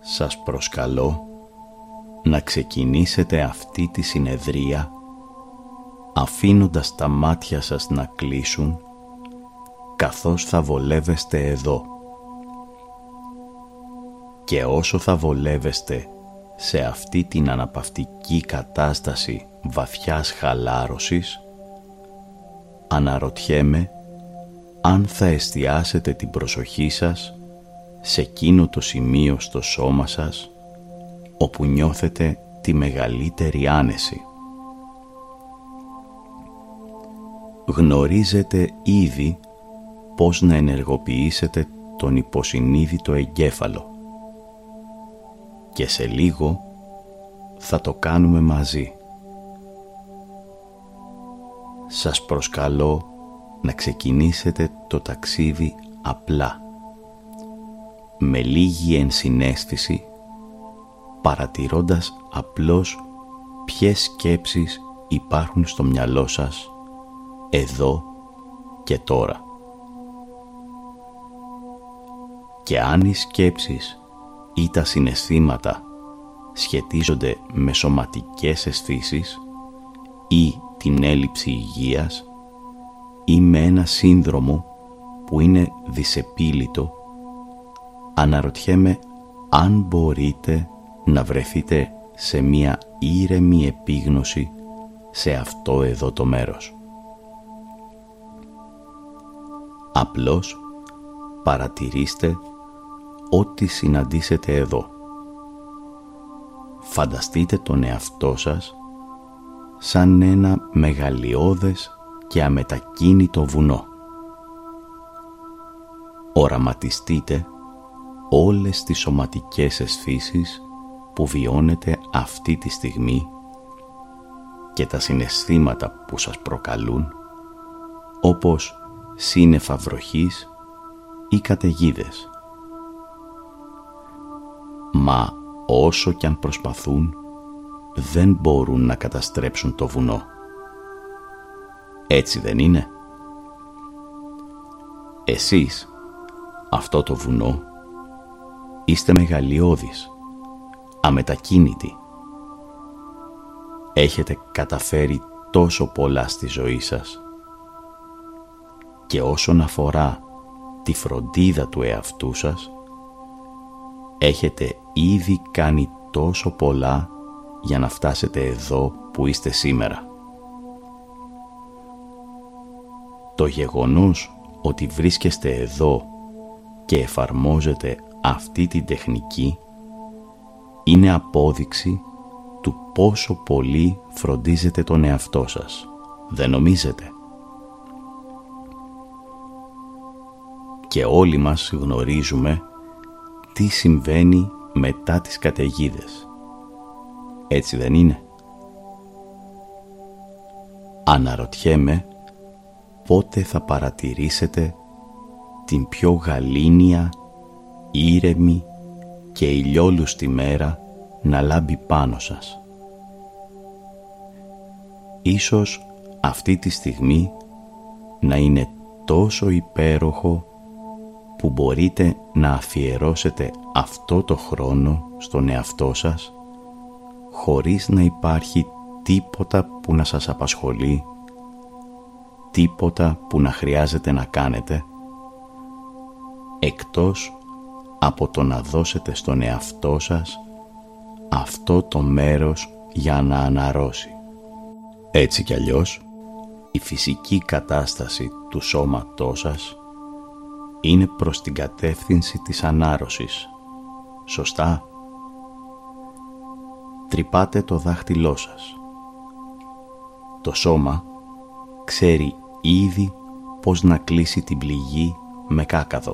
Σας προσκαλώ να ξεκινήσετε αυτή τη συνεδρία αφήνοντας τα μάτια σας να κλείσουν καθώς θα βολεύεστε εδώ. Και όσο θα βολεύεστε σε αυτή την αναπαυτική κατάσταση βαθιάς χαλάρωσης, αναρωτιέμαι αν θα εστιάσετε την προσοχή σας σε εκείνο το σημείο στο σώμα σας όπου νιώθετε τη μεγαλύτερη άνεση. Γνωρίζετε ήδη πώς να ενεργοποιήσετε τον υποσυνείδητο εγκέφαλο και σε λίγο θα το κάνουμε μαζί. Σας προσκαλώ να ξεκινήσετε το ταξίδι απλά, με λίγη ενσυναίσθηση, παρατηρώντας απλώς ποιες σκέψεις υπάρχουν στο μυαλό σας εδώ και τώρα. Και αν οι σκέψεις ή τα συναισθήματα σχετίζονται με σωματικές αισθήσεις ή την έλλειψη υγείας ή με ένα σύνδρομο που είναι δυσεπίλητο, αναρωτιέμαι αν μπορείτε να βρεθείτε σε μία ήρεμη επίγνωση σε αυτό εδώ το μέρος. Απλώς παρατηρήστε ό,τι συναντήσετε εδώ. Φανταστείτε τον εαυτό σας σαν ένα μεγαλειώδες και αμετακίνητο βουνό. Οραματιστείτε όλες τις σωματικές αισθήσεις που βιώνετε αυτή τη στιγμή και τα συναισθήματα που σας προκαλούν, όπως σύννεφα βροχής ή καταιγίδες. Μα όσο κι αν προσπαθούν, δεν μπορούν να καταστρέψουν το βουνό. Έτσι δεν είναι? Εσείς, αυτό το βουνό, είστε μεγαλειώδεις, αμετακίνητοι. Έχετε καταφέρει τόσο πολλά στη ζωή σας και όσον αφορά τη φροντίδα του εαυτού σας, έχετε ήδη κάνει τόσο πολλά για να φτάσετε εδώ που είστε σήμερα. Το γεγονός ότι βρίσκεστε εδώ και εφαρμόζετε αυτή την τεχνική είναι απόδειξη του πόσο πολύ φροντίζετε τον εαυτό σας. Δεν νομίζετε? Και όλοι μας γνωρίζουμε τι συμβαίνει μετά τις καταιγίδες. Έτσι δεν είναι? Αναρωτιέμαι πότε θα παρατηρήσετε την πιο γαλήνια, ήρεμη και ηλιόλουστη μέρα να λάμπει πάνω σας. Ίσως αυτή τη στιγμή να είναι τόσο υπέροχο που μπορείτε να αφιερώσετε αυτό το χρόνο στον εαυτό σας χωρίς να υπάρχει τίποτα που να σας απασχολεί, τίποτα που να χρειάζεται να κάνετε, εκτός από το να δώσετε στον εαυτό σας αυτό το μέρος για να αναρρώσει. Έτσι κι αλλιώς, η φυσική κατάσταση του σώματός σας είναι προς την κατεύθυνση της ανάρρωσης. Σωστά? Τρυπάτε το δάχτυλό σας. Το σώμα ξέρει ήδη πώς να κλείσει την πληγή με κάκαδο.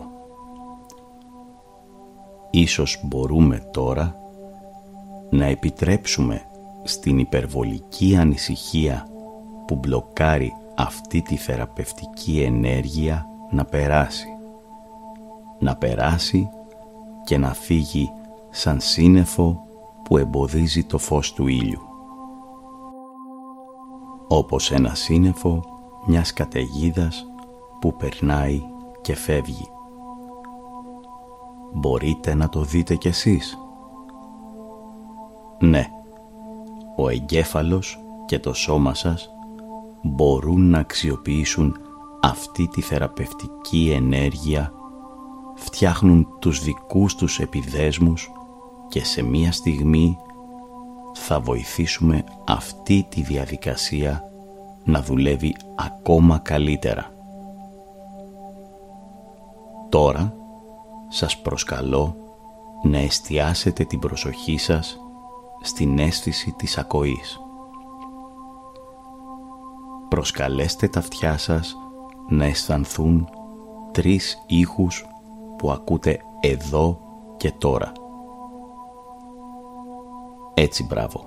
Ίσως μπορούμε τώρα να επιτρέψουμε στην υπερβολική ανησυχία που μπλοκάρει αυτή τη θεραπευτική ενέργεια να περάσει. Να περάσει και να φύγει σαν σύννεφο που εμποδίζει το φως του ήλιου. Όπως ένα σύννεφο μιας καταιγίδας που περνάει και φεύγει. Μπορείτε να το δείτε κι εσείς? Ναι, ο εγκέφαλος και το σώμα σας μπορούν να αξιοποιήσουν αυτή τη θεραπευτική ενέργεια, φτιάχνουν τους δικούς τους επιδέσμους και σε μία στιγμή θα βοηθήσουμε αυτή τη διαδικασία να δουλεύει ακόμα καλύτερα. Τώρα σας προσκαλώ να εστιάσετε την προσοχή σας στην αίσθηση της ακοής. Προσκαλέστε τα αυτιά σας να αισθανθούν 3 ήχους που ακούτε εδώ και τώρα. Έτσι, μπράβο.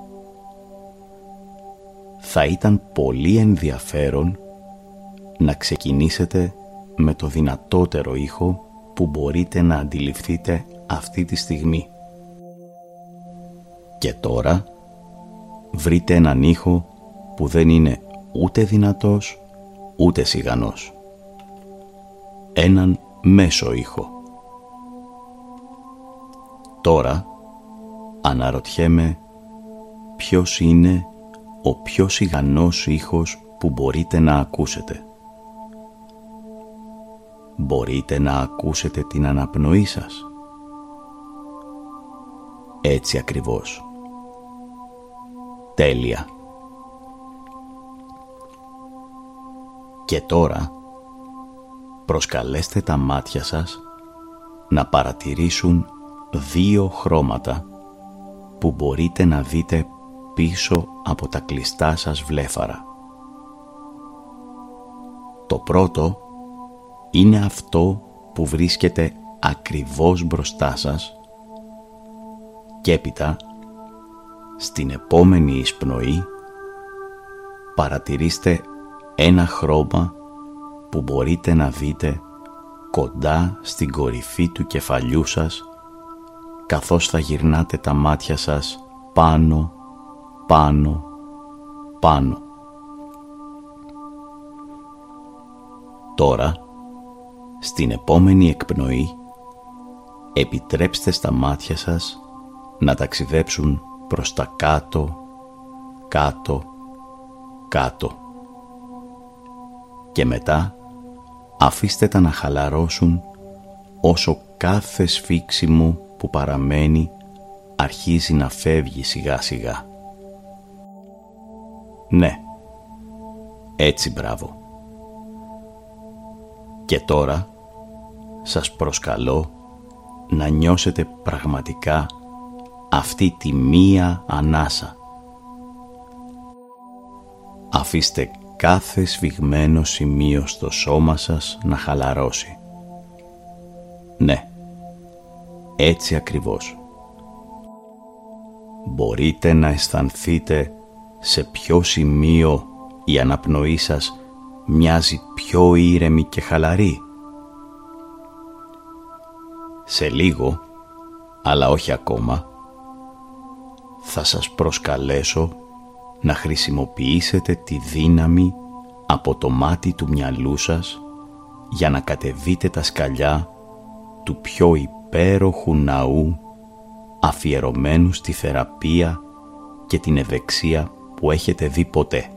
Θα ήταν πολύ ενδιαφέρον να ξεκινήσετε με το δυνατότερο ήχο που μπορείτε να αντιληφθείτε αυτή τη στιγμή. Και τώρα βρείτε έναν ήχο που δεν είναι ούτε δυνατός ούτε σιγανός. Έναν μέσο ήχο. Τώρα αναρωτιέμαι ποιος είναι ο πιο σιγανός ήχος που μπορείτε να ακούσετε. Μπορείτε να ακούσετε την αναπνοή σας? Έτσι ακριβώς. Τέλεια. Και τώρα προσκαλέστε τα μάτια σας να παρατηρήσουν 2 χρώματα που μπορείτε να δείτε πίσω από τα κλειστά σας βλέφαρα. Το πρώτο είναι αυτό που βρίσκεται ακριβώς μπροστά σας και έπειτα στην επόμενη εισπνοή παρατηρήστε ένα χρώμα που μπορείτε να δείτε κοντά στην κορυφή του κεφαλιού σας καθώς θα γυρνάτε τα μάτια σας πάνω, πάνω, πάνω. Τώρα, στην επόμενη εκπνοή, επιτρέψτε στα μάτια σας να ταξιδέψουν προς τα κάτω, κάτω, κάτω. Και μετά αφήστε τα να χαλαρώσουν όσο κάθε σφίξιμο που παραμένει αρχίζει να φεύγει σιγά σιγά. Ναι, έτσι, μπράβο. Και τώρα σας προσκαλώ να νιώσετε πραγματικά αυτή τη μία ανάσα. Αφήστε κάθε σφιγμένο σημείο στο σώμα σας να χαλαρώσει. Ναι, έτσι ακριβώς. Μπορείτε να αισθανθείτε σε ποιο σημείο η αναπνοή σας μοιάζει πιο ήρεμη και χαλαρή. Σε λίγο, αλλά όχι ακόμα, θα σας προσκαλέσω να χρησιμοποιήσετε τη δύναμη από το μάτι του μυαλού σας για να κατεβείτε τα σκαλιά του πιο υπέροχου ναού αφιερωμένου στη θεραπεία και την ευεξία που έχετε δει ποτέ.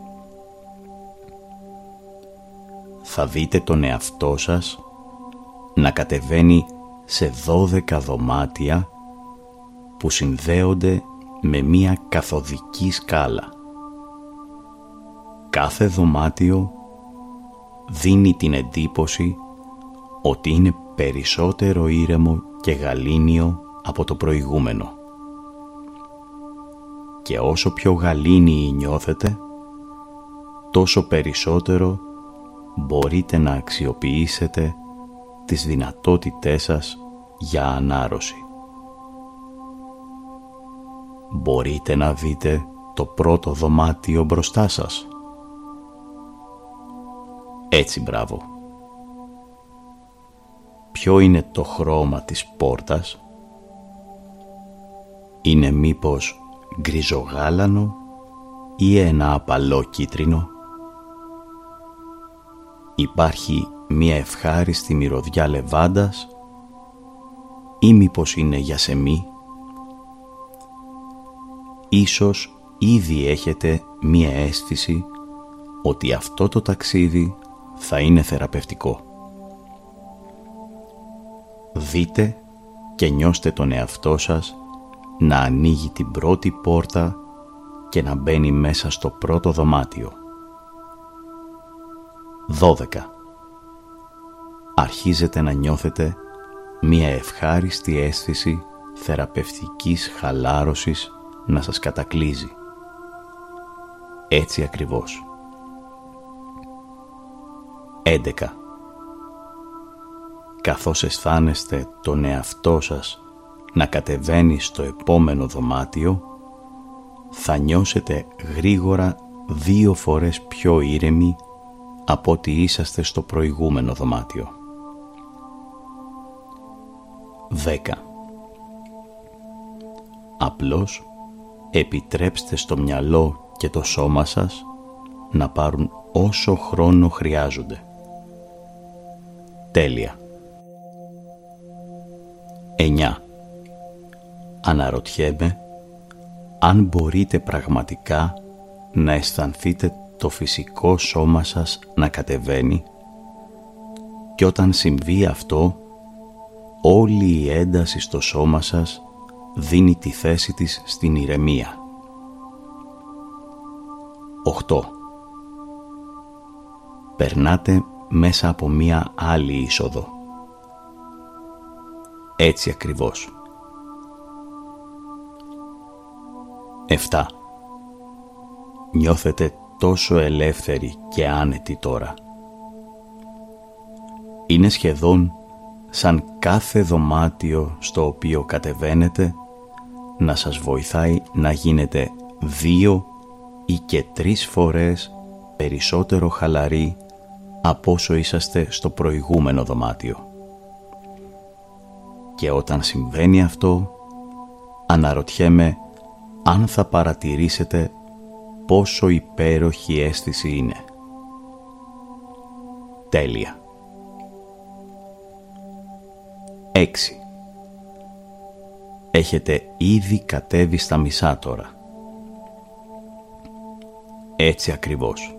Θα δείτε τον εαυτό σας να κατεβαίνει σε 12 δωμάτια που συνδέονται με μία καθοδική σκάλα. Κάθε δωμάτιο δίνει την εντύπωση ότι είναι περισσότερο ήρεμο και γαλήνιο από το προηγούμενο. Και όσο πιο γαλήνιοι νιώθετε, τόσο περισσότερο μπορείτε να αξιοποιήσετε τις δυνατότητές σας για ανάρρωση. Μπορείτε να δείτε το πρώτο δωμάτιο μπροστά σας? Έτσι, μπράβο. Ποιο είναι το χρώμα της πόρτας? Είναι μήπως γκριζογάλανο ή ένα απαλό κίτρινο? Υπάρχει μια ευχάριστη μυρωδιά λεβάντας ή μήπως είναι γιασεμί? ίσως ήδη έχετε μία αίσθηση ότι αυτό το ταξίδι θα είναι θεραπευτικό. Δείτε και νιώστε τον εαυτό σας να ανοίγει την πρώτη πόρτα και να μπαίνει μέσα στο πρώτο δωμάτιο. 12. Αρχίζετε να νιώθετε μία ευχάριστη αίσθηση θεραπευτικής χαλάρωσης να σας κατακλείζει. Έτσι ακριβώς. 11. Καθώς αισθάνεστε τον εαυτό σας να κατεβαίνει στο επόμενο δωμάτιο, θα νιώσετε γρήγορα 2 φορές πιο ήρεμοι από ό,τι είσαστε στο προηγούμενο δωμάτιο. 10. Απλώς επιτρέψτε στο μυαλό και το σώμα σας να πάρουν όσο χρόνο χρειάζονται. Τέλεια. 9. Αναρωτιέμαι αν μπορείτε πραγματικά να αισθανθείτε το φυσικό σώμα σας να κατεβαίνει και όταν συμβεί αυτό, όλη η ένταση στο σώμα σας δίνει τη θέση της στην ηρεμία. 8. Περνάτε μέσα από μία άλλη είσοδο. Έτσι ακριβώς. 7. Νιώθετε τόσο ελεύθεροι και άνετοι τώρα. Είναι σχεδόν σαν κάθε δωμάτιο στο οποίο κατεβαίνετε να σας βοηθάει να γίνετε 2 ή και 3 φορές περισσότερο χαλαροί από όσο είσαστε στο προηγούμενο δωμάτιο. Και όταν συμβαίνει αυτό, αναρωτιέμαι αν θα παρατηρήσετε πόσο υπέροχη αίσθηση είναι. Τέλεια. 6. Έχετε ήδη κατέβει στα μισά τώρα. Έτσι ακριβώς.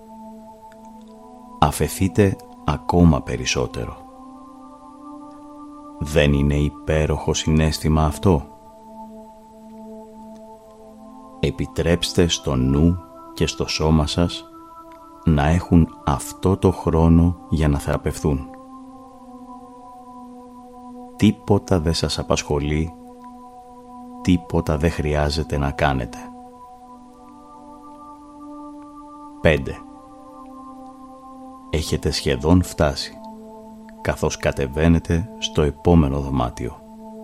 Αφεθείτε ακόμα περισσότερο. Δεν είναι υπέροχο συναίσθημα αυτό? Επιτρέψτε στο νου και στο σώμα σας να έχουν αυτό το χρόνο για να θεραπευθούν. Τίποτα δεν σας απασχολεί, τίποτα δεν χρειάζεται να κάνετε. 5. Έχετε σχεδόν φτάσει, καθώς κατεβαίνετε στο επόμενο δωμάτιο.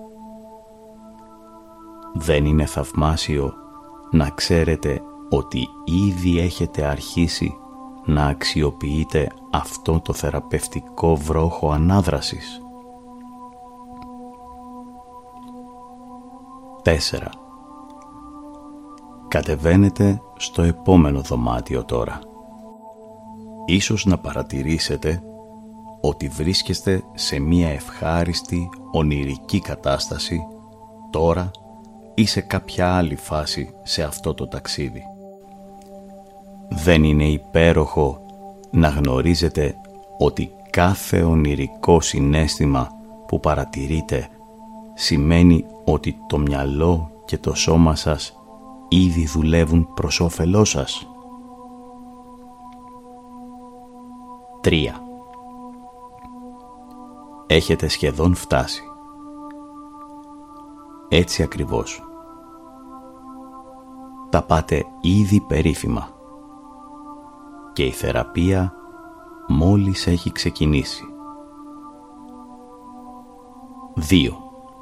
Δεν είναι θαυμάσιο να ξέρετε ότι ήδη έχετε αρχίσει να αξιοποιείτε αυτό το θεραπευτικό βρόχο ανάδρασης? 4. Κατεβαίνετε στο επόμενο δωμάτιο τώρα. Ίσως να παρατηρήσετε ότι βρίσκεστε σε μία ευχάριστη, ονειρική κατάσταση τώρα ή σε κάποια άλλη φάση σε αυτό το ταξίδι. Δεν είναι υπέροχο να γνωρίζετε ότι κάθε ονειρικό συναίσθημα που παρατηρείτε σημαίνει ότι το μυαλό και το σώμα σας ήδη δουλεύουν προς όφελός σας? 3. Έχετε σχεδόν φτάσει. Έτσι ακριβώς. Τα πάτε ήδη περίφημα. Και η θεραπεία μόλις έχει ξεκινήσει. 2.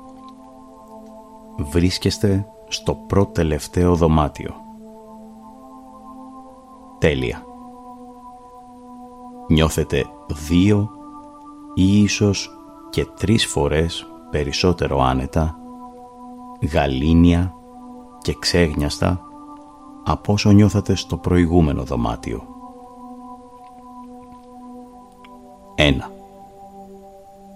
Βρίσκεστε στο προτελευταίο δωμάτιο. Τέλεια. Νιώθετε 2 ή ίσως και 3 φορές περισσότερο άνετα, γαλήνια και ξέγνιαστα από όσο νιώθατε στο προηγούμενο δωμάτιο. 1.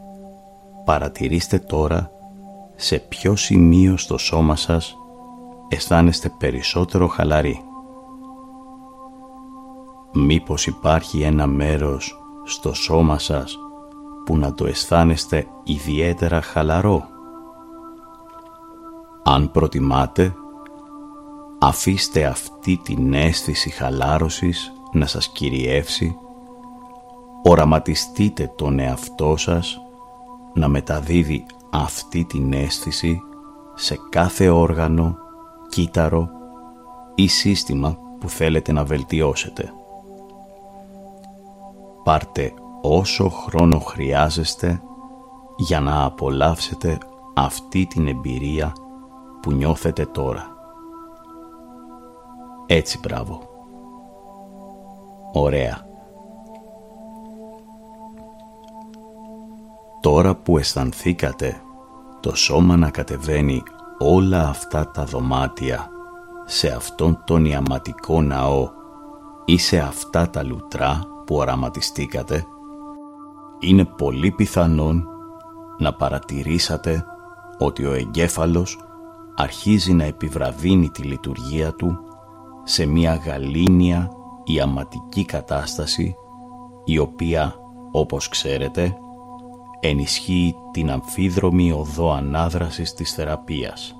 Παρατηρήστε τώρα σε ποιο σημείο στο σώμα σας αισθάνεστε περισσότερο χαλαροί? Μήπως υπάρχει ένα μέρος στο σώμα σας που να το αισθάνεστε ιδιαίτερα χαλαρό? Αν προτιμάτε, αφήστε αυτή την αίσθηση χαλάρωσης να σας κυριεύσει, οραματιστείτε τον εαυτό σας να μεταδίδει αυτή την αίσθηση σε κάθε όργανο, κύτταρο ή σύστημα που θέλετε να βελτιώσετε. Πάρτε όσο χρόνο χρειάζεστε για να απολαύσετε αυτή την εμπειρία που νιώθετε τώρα. Έτσι, μπράβο. Ωραία. Τώρα που αισθανθήκατε το σώμα να κατεβαίνει όλα αυτά τα δωμάτια σε αυτόν τον ιαματικό ναό ή σε αυτά τα λουτρά που οραματιστήκατε, είναι πολύ πιθανόν να παρατηρήσατε ότι ο εγκέφαλος αρχίζει να επιβραδύνει τη λειτουργία του σε μια γαλήνια ιαματική κατάσταση, η οποία, όπως ξέρετε, ενισχύει την αμφίδρομη οδό ανάδρασης της θεραπείας.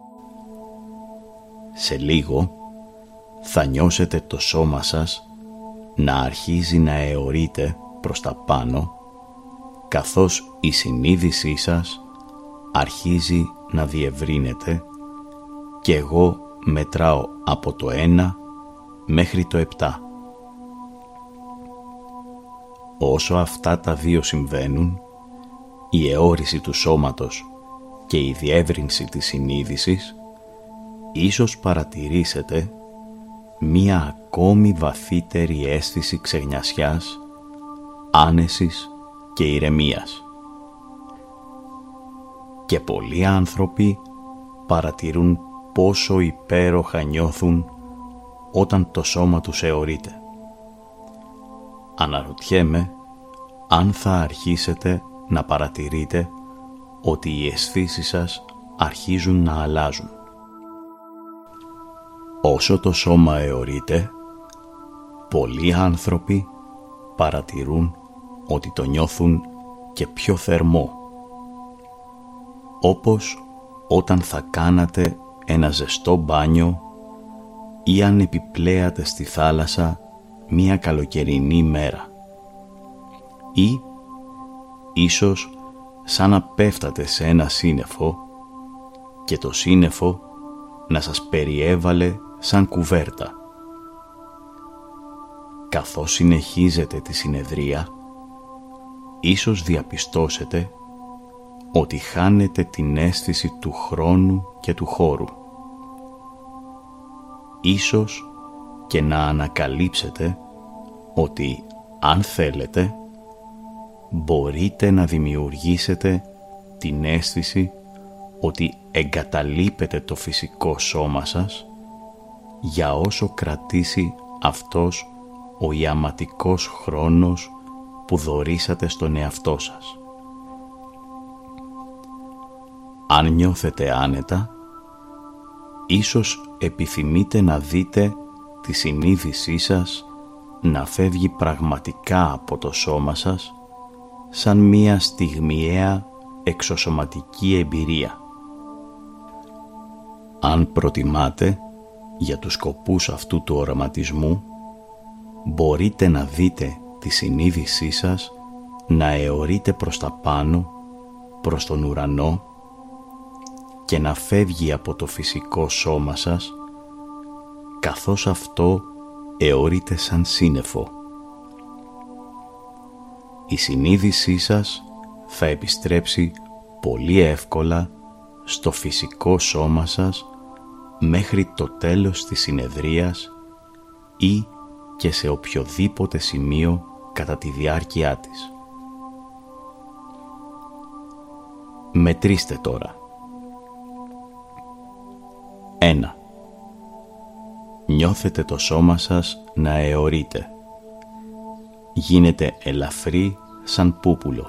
Σε λίγο θα νιώσετε το σώμα σας να αρχίζει να αιωρείται προς τα πάνω, καθώς η συνείδησή σας αρχίζει να διευρύνεται και εγώ μετράω από το 1 μέχρι το 7. Όσο αυτά τα δύο συμβαίνουν, η αιώρηση του σώματος και η διεύρυνση της συνείδησης, ίσως παρατηρήσετε μία ακόμη βαθύτερη αίσθηση ξεγνιασιάς, άνεσης και ηρεμίας. Και πολλοί άνθρωποι παρατηρούν πόσο υπέροχα νιώθουν όταν το σώμα τους αιωρείται. Αναρωτιέμαι αν θα αρχίσετε να παρατηρείτε ότι οι αισθήσεις σας αρχίζουν να αλλάζουν. Όσο το σώμα αιωρείται, πολλοί άνθρωποι παρατηρούν ότι το νιώθουν και πιο θερμό. Όπως όταν θα κάνατε ένα ζεστό μπάνιο ή αν επιπλέατε στη θάλασσα μία καλοκαιρινή μέρα. Ή ίσως σαν να πέφτατε σε ένα σύννεφο και το σύννεφο να σας περιέβαλε σαν κουβέρτα. Καθώς συνεχίζετε τη συνεδρία, ίσως διαπιστώσετε ότι χάνετε την αίσθηση του χρόνου και του χώρου. Ίσως και να ανακαλύψετε ότι, αν θέλετε, μπορείτε να δημιουργήσετε την αίσθηση ότι εγκαταλείπετε το φυσικό σώμα σας για όσο κρατήσει αυτός ο ιαματικός χρόνος που δωρήσατε στον εαυτό σας. Αν νιώθετε άνετα, ίσως επιθυμείτε να δείτε τη συνείδησή σας να φεύγει πραγματικά από το σώμα σας σαν μία στιγμιαία εξωσωματική εμπειρία. Αν προτιμάτε, για τους σκοπούς αυτού του οραματισμού, μπορείτε να δείτε τη συνείδησή σας να αιωρείται προς τα πάνω, προς τον ουρανό και να φεύγει από το φυσικό σώμα σας, καθώς αυτό αιωρείται σαν σύννεφο. Η συνείδησή σας θα επιστρέψει πολύ εύκολα στο φυσικό σώμα σας μέχρι το τέλος της συνεδρίας ή και σε οποιοδήποτε σημείο κατά τη διάρκεια της. Μετρήστε τώρα. 1. Νιώθετε το σώμα σας να αιωρείται. Γίνεται ελαφρύ σαν πούπουλο.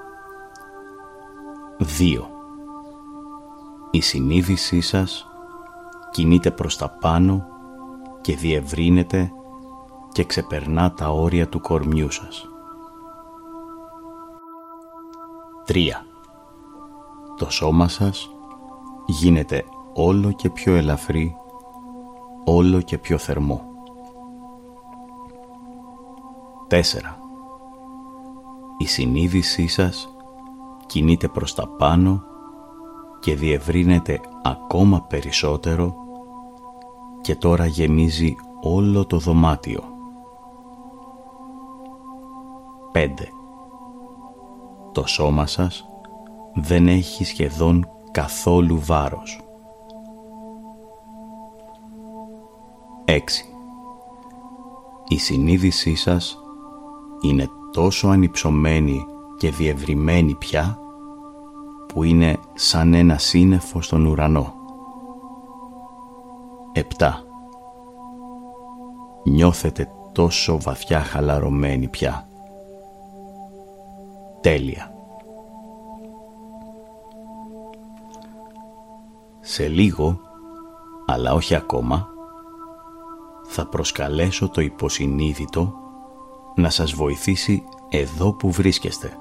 2. Η συνείδησή σας κινείται προς τα πάνω και διευρύνεται και ξεπερνά τα όρια του κορμιού σας. 3. Το σώμα σας γίνεται όλο και πιο ελαφρύ, όλο και πιο θερμό. 4. Η συνείδησή σας κινείται προς τα πάνω και διευρύνεται ακόμα περισσότερο και τώρα γεμίζει όλο το δωμάτιο. 5. Το σώμα σας δεν έχει σχεδόν καθόλου βάρος. 6. Η συνείδησή σας είναι τόσο ανυψωμένη και διευρυμένη πια που είναι σαν ένα σύννεφο στον ουρανό. 7. Νιώθετε τόσο βαθιά χαλαρωμένοι πια. Τέλεια. Σε λίγο, αλλά όχι ακόμα, θα προσκαλέσω το υποσυνείδητο να σας βοηθήσει εδώ που βρίσκεστε.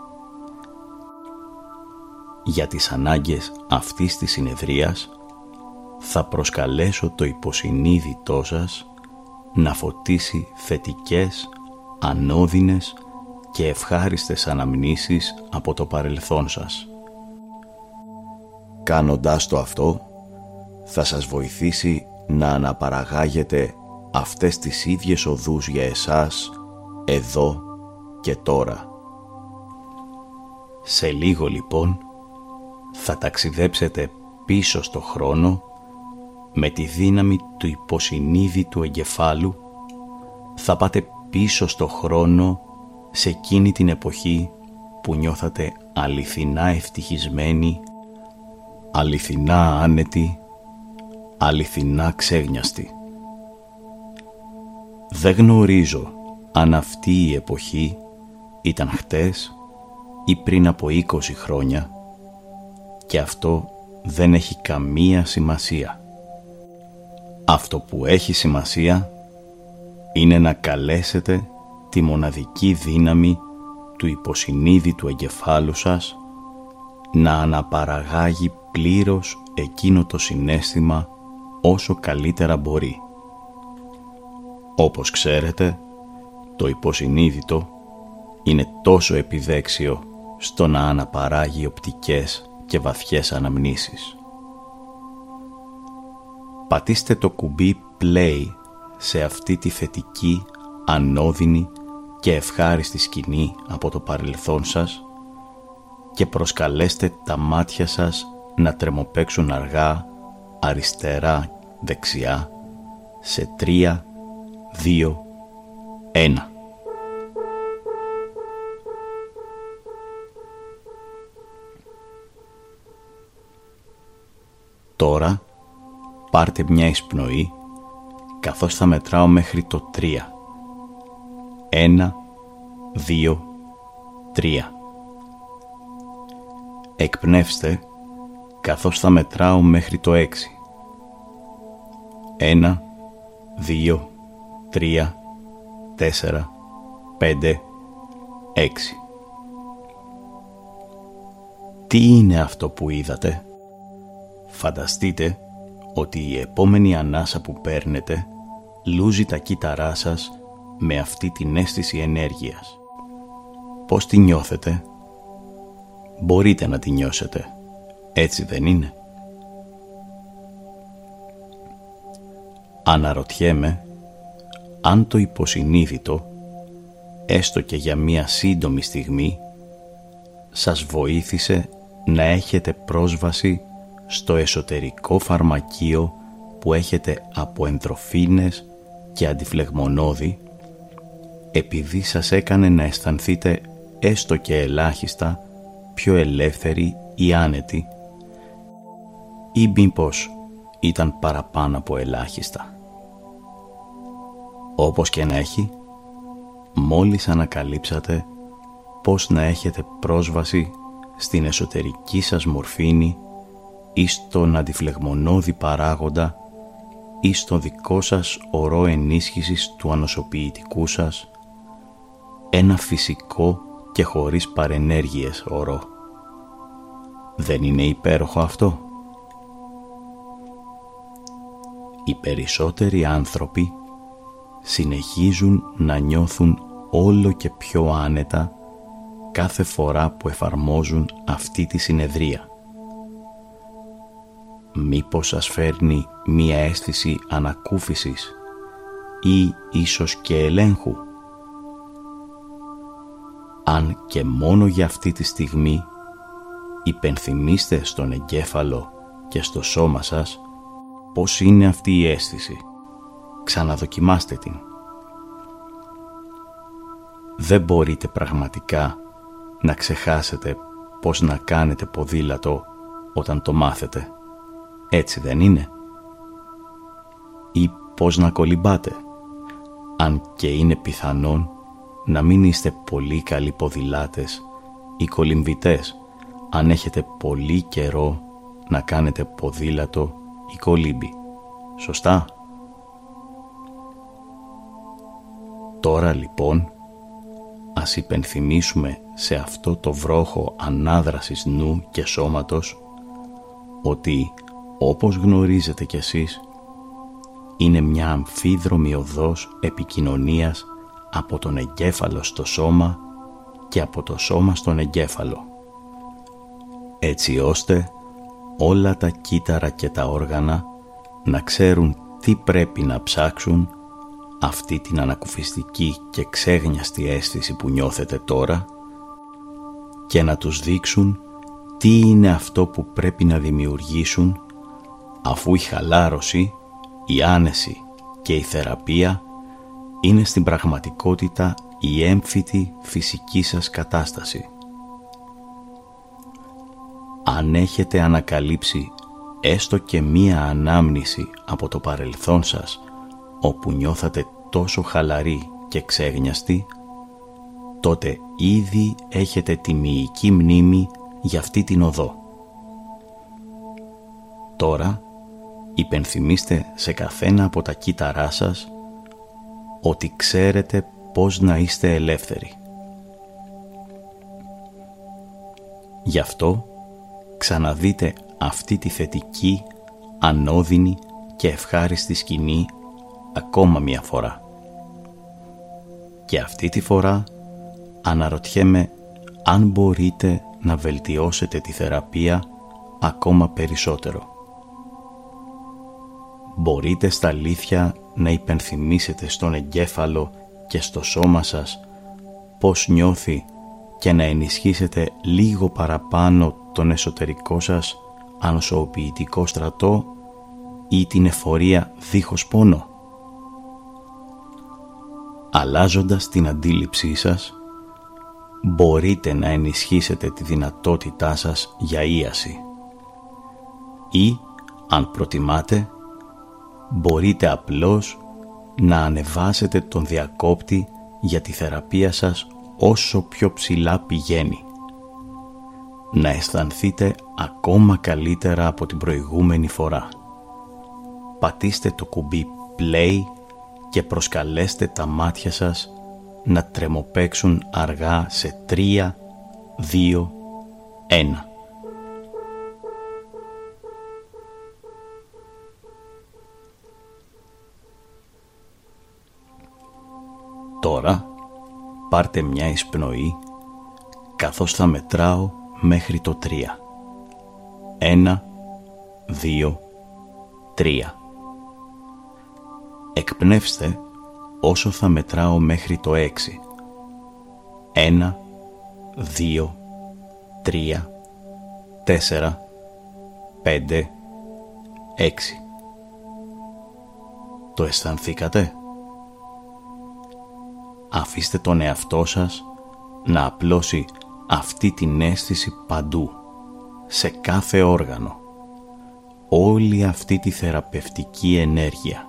Για τις ανάγκες αυτής της συνεδρίας θα προσκαλέσω το υποσυνείδητό σας να φωτίσει θετικές, ανώδυνες και ευχάριστες αναμνήσεις από το παρελθόν σας. Κάνοντάς το αυτό, θα σας βοηθήσει να αναπαραγάγετε αυτές τις ίδιες οδούς για εσάς, εδώ και τώρα. Σε λίγο λοιπόν, θα ταξιδέψετε πίσω στο χρόνο με τη δύναμη του υποσυνείδητου εγκεφάλου. Θα πάτε πίσω στο χρόνο σε εκείνη την εποχή που νιώθατε αληθινά ευτυχισμένοι, αληθινά άνετοι, αληθινά ξέγνιαστοι. Δεν γνωρίζω αν αυτή η εποχή ήταν χτες ή πριν από 20 χρόνια και αυτό δεν έχει καμία σημασία. Αυτό που έχει σημασία είναι να καλέσετε τη μοναδική δύναμη του υποσυνείδητου εγκεφάλου σας να αναπαραγάγει πλήρως εκείνο το συναίσθημα όσο καλύτερα μπορεί. Όπως ξέρετε, το υποσυνείδητο είναι τόσο επιδέξιο στο να αναπαράγει οπτικές και βαθιές αναμνήσεις. Πατήστε το κουμπί play σε αυτή τη θετική, ανώδυνη και ευχάριστη σκηνή από το παρελθόν σας και προσκαλέστε τα μάτια σας να τρεμοπαίξουν αργά, αριστερά, δεξιά, σε 3, 2, 1. Τώρα πάρτε μια εισπνοή καθώς θα μετράω μέχρι το 3. 1, 2, 3. Εκπνεύστε καθώς θα μετράω μέχρι το 6. 1, 2, 3, 4, 5, 6. Τι είναι αυτό που είδατε? Φανταστείτε ότι η επόμενη ανάσα που παίρνετε λούζει τα κύτταρά σας με αυτή την αίσθηση ενέργειας. Πώς τη νιώθετε? Μπορείτε να τη νιώσετε, έτσι δεν είναι? Αναρωτιέμαι αν το υποσυνείδητο, έστω και για μία σύντομη στιγμή, σας βοήθησε να έχετε πρόσβαση στο εσωτερικό φαρμακείο που έχετε από ενδροφίνες και αντιφλεγμονώδη, επειδή σας έκανε να αισθανθείτε έστω και ελάχιστα πιο ελεύθεροι ή άνετοι, ή μήπως ήταν παραπάνω από ελάχιστα. Όπως και να έχει, μόλις ανακαλύψατε πώς να έχετε πρόσβαση στην εσωτερική σας μορφήνη ή στον αντιφλεγμονώδη παράγοντα ή στο δικό σας ορό ενίσχυσης του ανοσοποιητικού σας, ένα φυσικό και χωρίς παρενέργειες ορό. Δεν είναι υπέροχο αυτό? Οι περισσότεροι άνθρωποι συνεχίζουν να νιώθουν όλο και πιο άνετα κάθε φορά που εφαρμόζουν αυτή τη συνεδρία. Μήπως σας φέρνει μία αίσθηση ανακούφισης ή ίσως και ελέγχου? Αν και μόνο για αυτή τη στιγμή υπενθυμίστε στον εγκέφαλο και στο σώμα σας πώς είναι αυτή η αίσθηση. Ξαναδοκιμάστε την. Δεν μπορείτε πραγματικά να ξεχάσετε πώς να κάνετε ποδήλατο όταν το μάθετε. Έτσι δεν είναι? Ή πώς να κολυμπάτε, αν και είναι πιθανόν να μην είστε πολύ καλοί ποδηλάτες ή κολυμβητές αν έχετε πολύ καιρό να κάνετε ποδήλατο ή κολύμπι. Σωστά? Τώρα λοιπόν ας υπενθυμίσουμε σε αυτό το βρόχο ανάδρασης νου και σώματος ότι, όπως γνωρίζετε κι εσείς, είναι μια αμφίδρομη οδός επικοινωνίας από τον εγκέφαλο στο σώμα και από το σώμα στον εγκέφαλο, έτσι ώστε όλα τα κύτταρα και τα όργανα να ξέρουν τι πρέπει να ψάξουν αυτή την ανακουφιστική και ξέγνιαστη αίσθηση που νιώθετε τώρα και να τους δείξουν τι είναι αυτό που πρέπει να δημιουργήσουν, αφού η χαλάρωση, η άνεση και η θεραπεία είναι στην πραγματικότητα η έμφυτη φυσική σας κατάσταση. Αν έχετε ανακαλύψει έστω και μία ανάμνηση από το παρελθόν σας όπου νιώθατε τόσο χαλαροί και ξέγνιαστοι, τότε ήδη έχετε τη μυϊκή μνήμη για αυτή την οδό. Τώρα υπενθυμίστε σε καθένα από τα κύτταρά σας ότι ξέρετε πώς να είστε ελεύθεροι. Γι' αυτό ξαναδείτε αυτή τη θετική, ανώδυνη και ευχάριστη σκηνή ακόμα μια φορά. Και αυτή τη φορά αναρωτιέμαι αν μπορείτε να βελτιώσετε τη θεραπεία ακόμα περισσότερο. Μπορείτε στα αλήθεια να υπενθυμίσετε στον εγκέφαλο και στο σώμα σας πώς νιώθει και να ενισχύσετε λίγο παραπάνω τον εσωτερικό σας ανοσοποιητικό στρατό ή την εφορία δίχως πόνο? Αλλάζοντας την αντίληψή σας, μπορείτε να ενισχύσετε τη δυνατότητά σας για ίαση. Ή, αν προτιμάτε, μπορείτε απλώς να ανεβάσετε τον διακόπτη για τη θεραπεία σας όσο πιο ψηλά πηγαίνει. Να αισθανθείτε ακόμα καλύτερα από την προηγούμενη φορά. Πατήστε το κουμπί play και προσκαλέστε τα μάτια σας να τρεμοπαίξουν αργά σε 3, 2, 1. Τώρα πάρτε μια εισπνοή καθώς θα μετράω μέχρι το 3. 1, 2, 3. Εκπνεύστε όσο θα μετράω μέχρι το 6. 1, 2, 3, 4, 5, 6. Το αισθανθήκατε? Αφήστε τον εαυτό σας να απλώσει αυτή την αίσθηση παντού, σε κάθε όργανο. Όλη αυτή τη θεραπευτική ενέργεια.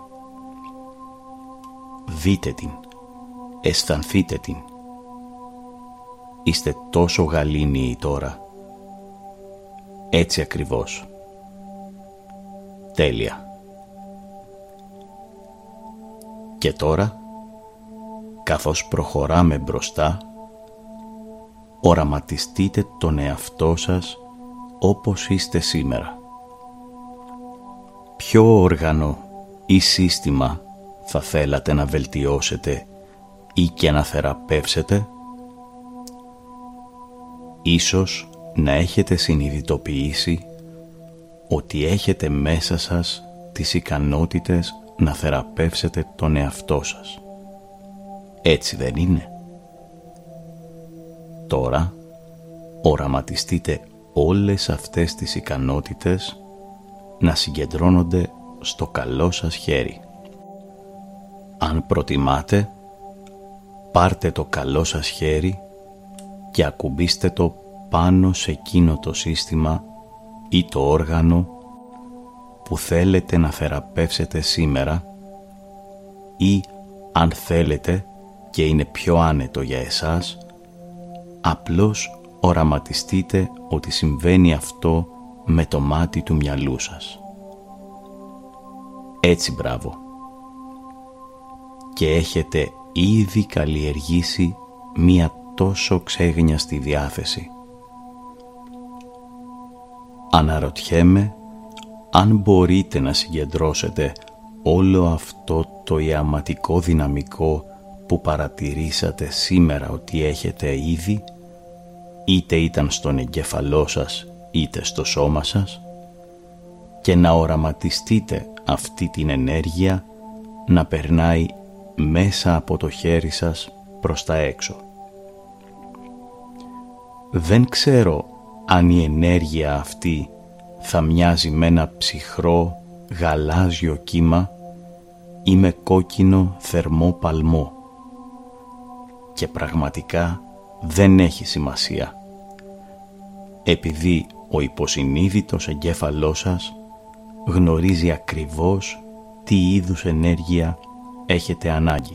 Δείτε την, αισθανθείτε την. Είστε τόσο γαλήνιοι τώρα. Έτσι ακριβώς. Τέλεια. Και τώρα, καθώς προχωράμε μπροστά, οραματιστείτε τον εαυτό σας όπως είστε σήμερα. Ποιο όργανο ή σύστημα θα θέλατε να βελτιώσετε ή και να θεραπεύσετε? Ίσως να έχετε συνειδητοποιήσει ότι έχετε μέσα σας τις ικανότητες να θεραπεύσετε τον εαυτό σας. Έτσι δεν είναι? Τώρα οραματιστείτε όλες αυτές τις ικανότητες να συγκεντρώνονται στο καλό σας χέρι. Αν προτιμάτε, πάρτε το καλό σας χέρι και ακουμπήστε το πάνω σε εκείνο το σύστημα ή το όργανο που θέλετε να θεραπεύσετε σήμερα, ή αν θέλετε και είναι πιο άνετο για εσάς, απλώς οραματιστείτε ότι συμβαίνει αυτό με το μάτι του μυαλού σας. Έτσι, μπράβο. Και έχετε ήδη καλλιεργήσει μία τόσο ξέγνιαστη διάθεση. Αναρωτιέμαι αν μπορείτε να συγκεντρώσετε όλο αυτό το ιαματικό δυναμικό που παρατηρήσατε σήμερα ότι έχετε ήδη, είτε ήταν στον εγκέφαλό σας είτε στο σώμα σας, και να οραματιστείτε αυτή την ενέργεια να περνάει μέσα από το χέρι σας προς τα έξω. Δεν ξέρω αν η ενέργεια αυτή θα μοιάζει με ένα ψυχρό γαλάζιο κύμα ή με κόκκινο θερμό παλμό. Και πραγματικά δεν έχει σημασία, επειδή ο υποσυνείδητος εγκέφαλός σας γνωρίζει ακριβώς τι είδους ενέργεια έχετε ανάγκη.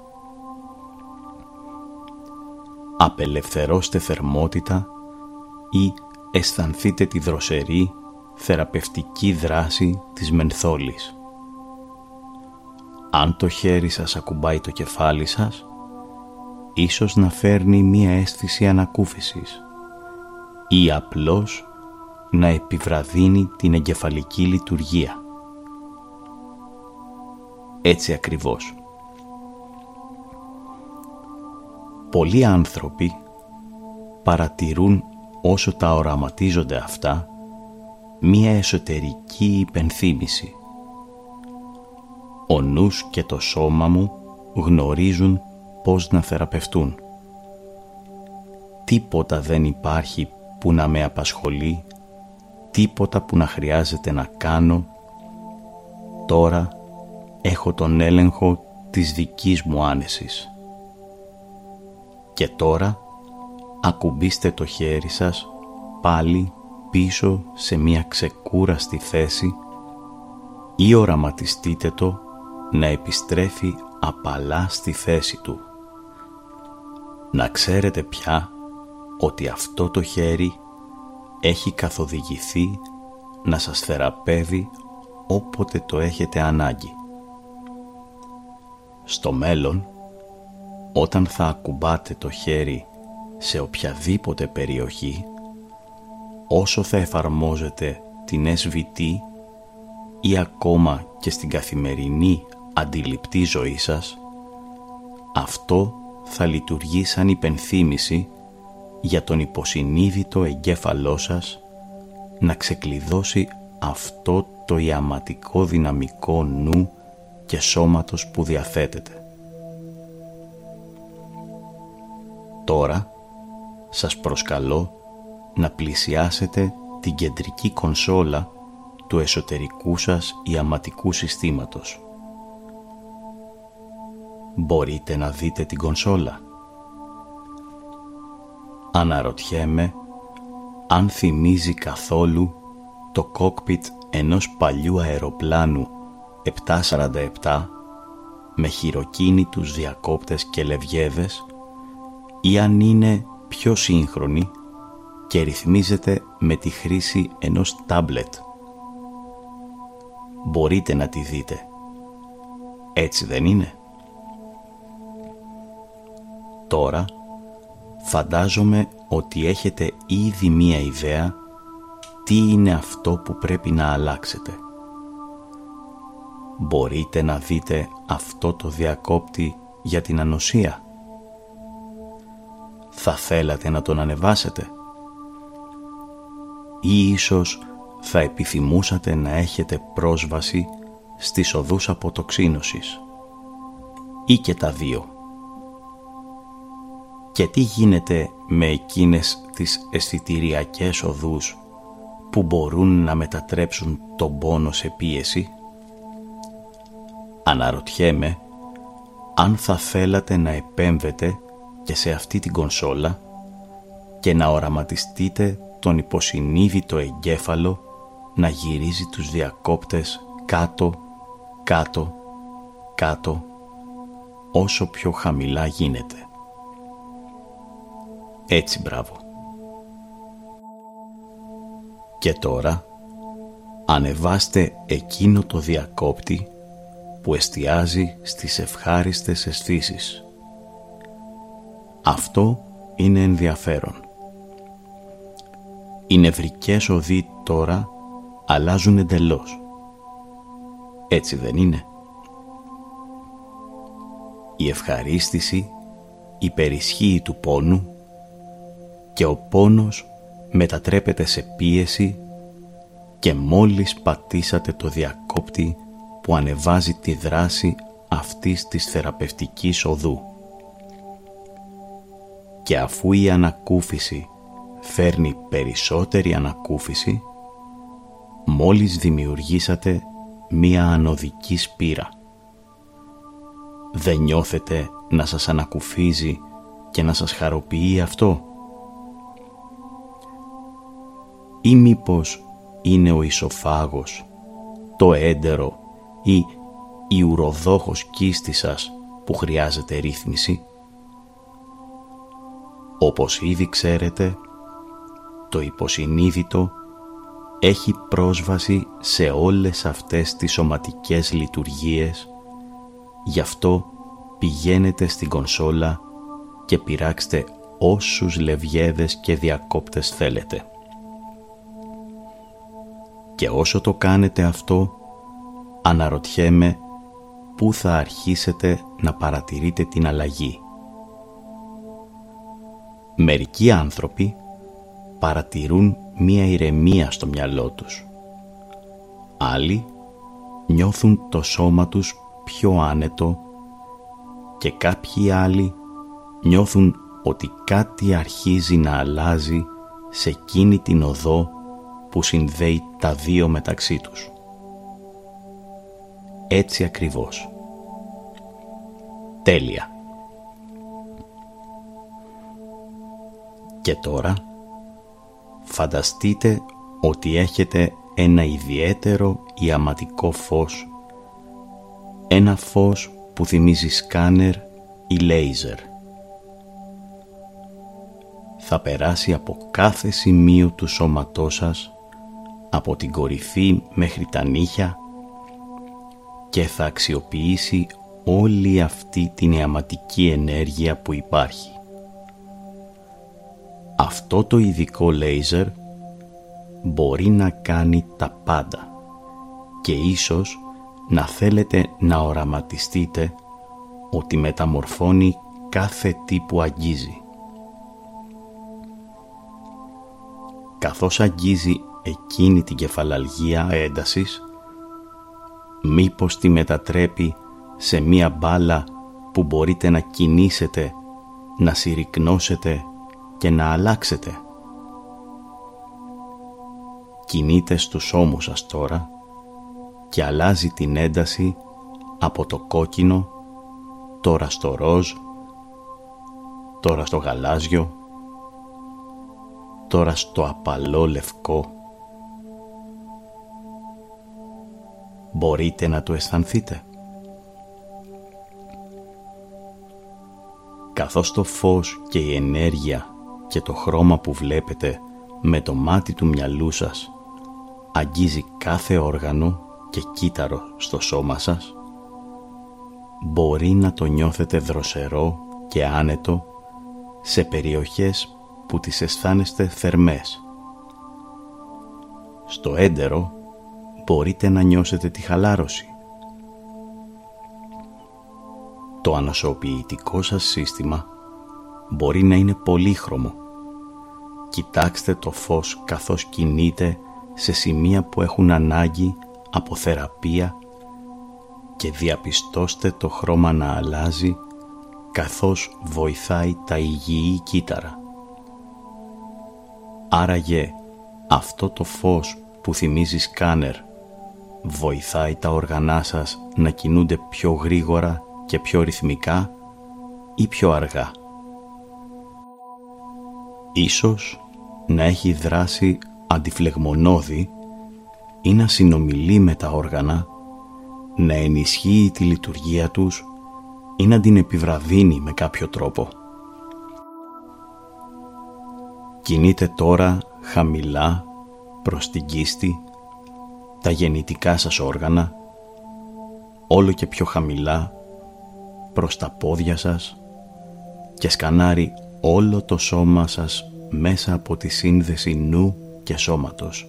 Απελευθερώστε θερμότητα ή αισθανθείτε τη δροσερή θεραπευτική δράση της μενθόλης. Αν το χέρι σας ακουμπάει το κεφάλι σας, ίσως να φέρνει μία αίσθηση ανακούφισης ή απλώς να επιβραδύνει την εγκεφαλική λειτουργία. Έτσι ακριβώς. Πολλοί άνθρωποι παρατηρούν όσο τα οραματίζονται αυτά μία εσωτερική υπενθύμηση. Ο νους και το σώμα μου γνωρίζουν πώς να θεραπευτούν. Τίποτα δεν υπάρχει που να με απασχολεί, τίποτα που να χρειάζεται να κάνω. Τώρα έχω τον έλεγχο της δικής μου άνεσης. Και τώρα ακουμπήστε το χέρι σας πάλι πίσω σε μια ξεκούραστη θέση ή οραματιστείτε το να επιστρέφει απαλά στη θέση του. Να ξέρετε πια ότι αυτό το χέρι έχει καθοδηγηθεί να σας θεραπεύει όποτε το έχετε ανάγκη. Στο μέλλον, όταν θα ακουμπάτε το χέρι σε οποιαδήποτε περιοχή, όσο θα εφαρμόζετε την SVT ή ακόμα και στην καθημερινή αντιληπτή ζωή σας, αυτό θα λειτουργεί σαν υπενθύμηση για τον υποσυνείδητο εγκέφαλό σας να ξεκλειδώσει αυτό το ιαματικό δυναμικό νου και σώματος που διαθέτετε. Τώρα σας προσκαλώ να πλησιάσετε την κεντρική κονσόλα του εσωτερικού σας ιαματικού συστήματος. Μπορείτε να δείτε την κονσόλα? Αναρωτιέμαι αν θυμίζει καθόλου το κόκπιτ ενός παλιού αεροπλάνου 747 με χειροκίνητους διακόπτες και λευγέδες, ή αν είναι πιο σύγχρονη και ρυθμίζεται με τη χρήση ενός τάμπλετ. μπορείτε να τη δείτε. Έτσι δεν είναι? Τώρα φαντάζομαι ότι έχετε ήδη μία ιδέα τι είναι αυτό που πρέπει να αλλάξετε. Μπορείτε να δείτε αυτό το διακόπτη για την ανοσία? Θα θέλατε να τον ανεβάσετε? Ή ίσως θα επιθυμούσατε να έχετε πρόσβαση στις οδούς αποτοξίνωσης? Ή και τα δύο? Και τι γίνεται με εκείνες τις αισθητηριακές οδούς που μπορούν να μετατρέψουν τον πόνο σε πίεση? Αναρωτιέμαι αν θα θέλατε να επέμβετε και σε αυτή την κονσόλα και να οραματιστείτε τον υποσυνείδητο εγκέφαλο να γυρίζει τους διακόπτες κάτω, κάτω, κάτω, όσο πιο χαμηλά γίνεται. Έτσι, μπράβο. Και τώρα ανεβάστε εκείνο το διακόπτη που εστιάζει στις ευχάριστες αισθήσεις. Αυτό είναι ενδιαφέρον. Οι νευρικές οδοί τώρα αλλάζουν εντελώς. Έτσι δεν είναι? Η ευχαρίστηση υπερισχύει του πόνου και ο πόνος μετατρέπεται σε πίεση και μόλις πατήσατε το διακόπτη που ανεβάζει τη δράση αυτής της θεραπευτικής οδού. Και αφού η ανακούφιση φέρνει περισσότερη ανακούφιση, μόλις δημιουργήσατε μία ανωδική σπήρα. Δεν νιώθετε να σας ανακουφίζει και να σας χαροποιεί αυτό? Ή μήπως είναι ο ισοφάγος, το έντερο ή η ουροδόχος κίστη σας που χρειάζεται ρύθμιση? Όπως ήδη ξέρετε, το υποσυνείδητο έχει πρόσβαση σε όλες αυτές τις σωματικές λειτουργίες, γι' αυτό πηγαίνετε στην κονσόλα και πειράξτε όσους λευγέδες και διακόπτες θέλετε. Και όσο το κάνετε αυτό, αναρωτιέμαι πού θα αρχίσετε να παρατηρείτε την αλλαγή. Μερικοί άνθρωποι παρατηρούν μία ηρεμία στο μυαλό τους. Άλλοι νιώθουν το σώμα τους πιο άνετο και κάποιοι άλλοι νιώθουν ότι κάτι αρχίζει να αλλάζει σε εκείνη την οδό που συνδέει τα δύο μεταξύ τους. Έτσι ακριβώς. Τέλεια. Και τώρα φανταστείτε ότι έχετε ένα ιδιαίτερο ιαματικό φως, ένα φως που θυμίζει σκάνερ ή λέιζερ. Θα περάσει από κάθε σημείο του σώματός σας, από την κορυφή μέχρι τα νύχια, και θα αξιοποιήσει όλη αυτή την ιαματική ενέργεια που υπάρχει. Αυτό το ειδικό λέιζερ μπορεί να κάνει τα πάντα και ίσως να θέλετε να οραματιστείτε ότι μεταμορφώνει κάθε τι που αγγίζει. Καθώς αγγίζει εκείνη την κεφαλαλγία έντασης, μήπως τη μετατρέπει σε μία μπάλα που μπορείτε να κινήσετε, να συρρικνώσετε και να αλλάξετε. Κινείτε στους ώμους σας τώρα και αλλάζει την ένταση από το κόκκινο, τώρα στο ροζ, τώρα στο γαλάζιο, τώρα στο απαλό λευκό. Μπορείτε να το αισθανθείτε? Καθώς το φως και η ενέργεια και το χρώμα που βλέπετε με το μάτι του μυαλού σας αγγίζει κάθε όργανο, και κύτταρο στο σώμα σας, μπορεί να το νιώθετε δροσερό και άνετο σε περιοχές που τις αισθάνεστε θερμές. Στο έντερο μπορείτε να νιώσετε τη χαλάρωση. Το ανοσοποιητικό σας σύστημα μπορεί να είναι πολύχρωμο. Κοιτάξτε το φως καθώς κινείται σε σημεία που έχουν ανάγκη από θεραπεία και διαπιστώστε το χρώμα να αλλάζει καθώς βοηθάει τα υγιή κύτταρα. Άραγε αυτό το φως που θυμίζει σκάνερ βοηθάει τα όργανά σας να κινούνται πιο γρήγορα και πιο ρυθμικά ή πιο αργά? Ίσως να έχει δράση αντιφλεγμονώδη ή να συνομιλεί με τα όργανα, να ενισχύει τη λειτουργία τους ή να την επιβραδύνει με κάποιο τρόπο. Κινείτε τώρα χαμηλά προς την κίστη, τα γεννητικά σας όργανα, όλο και πιο χαμηλά προς τα πόδια σας και σκανάρει όλο το σώμα σας μέσα από τη σύνδεση νου και σώματος.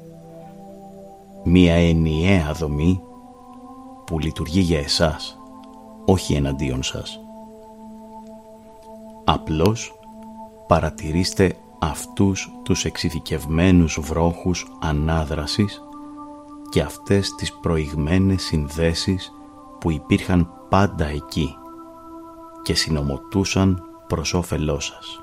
Μία ενιαία δομή που λειτουργεί για εσάς, όχι εναντίον σας. Απλώς παρατηρήστε αυτούς τους εξειδικευμένους βρόχους ανάδρασης και αυτές τις προηγμένες συνδέσεις που υπήρχαν πάντα εκεί και συνομωτούσαν προς όφελός σας.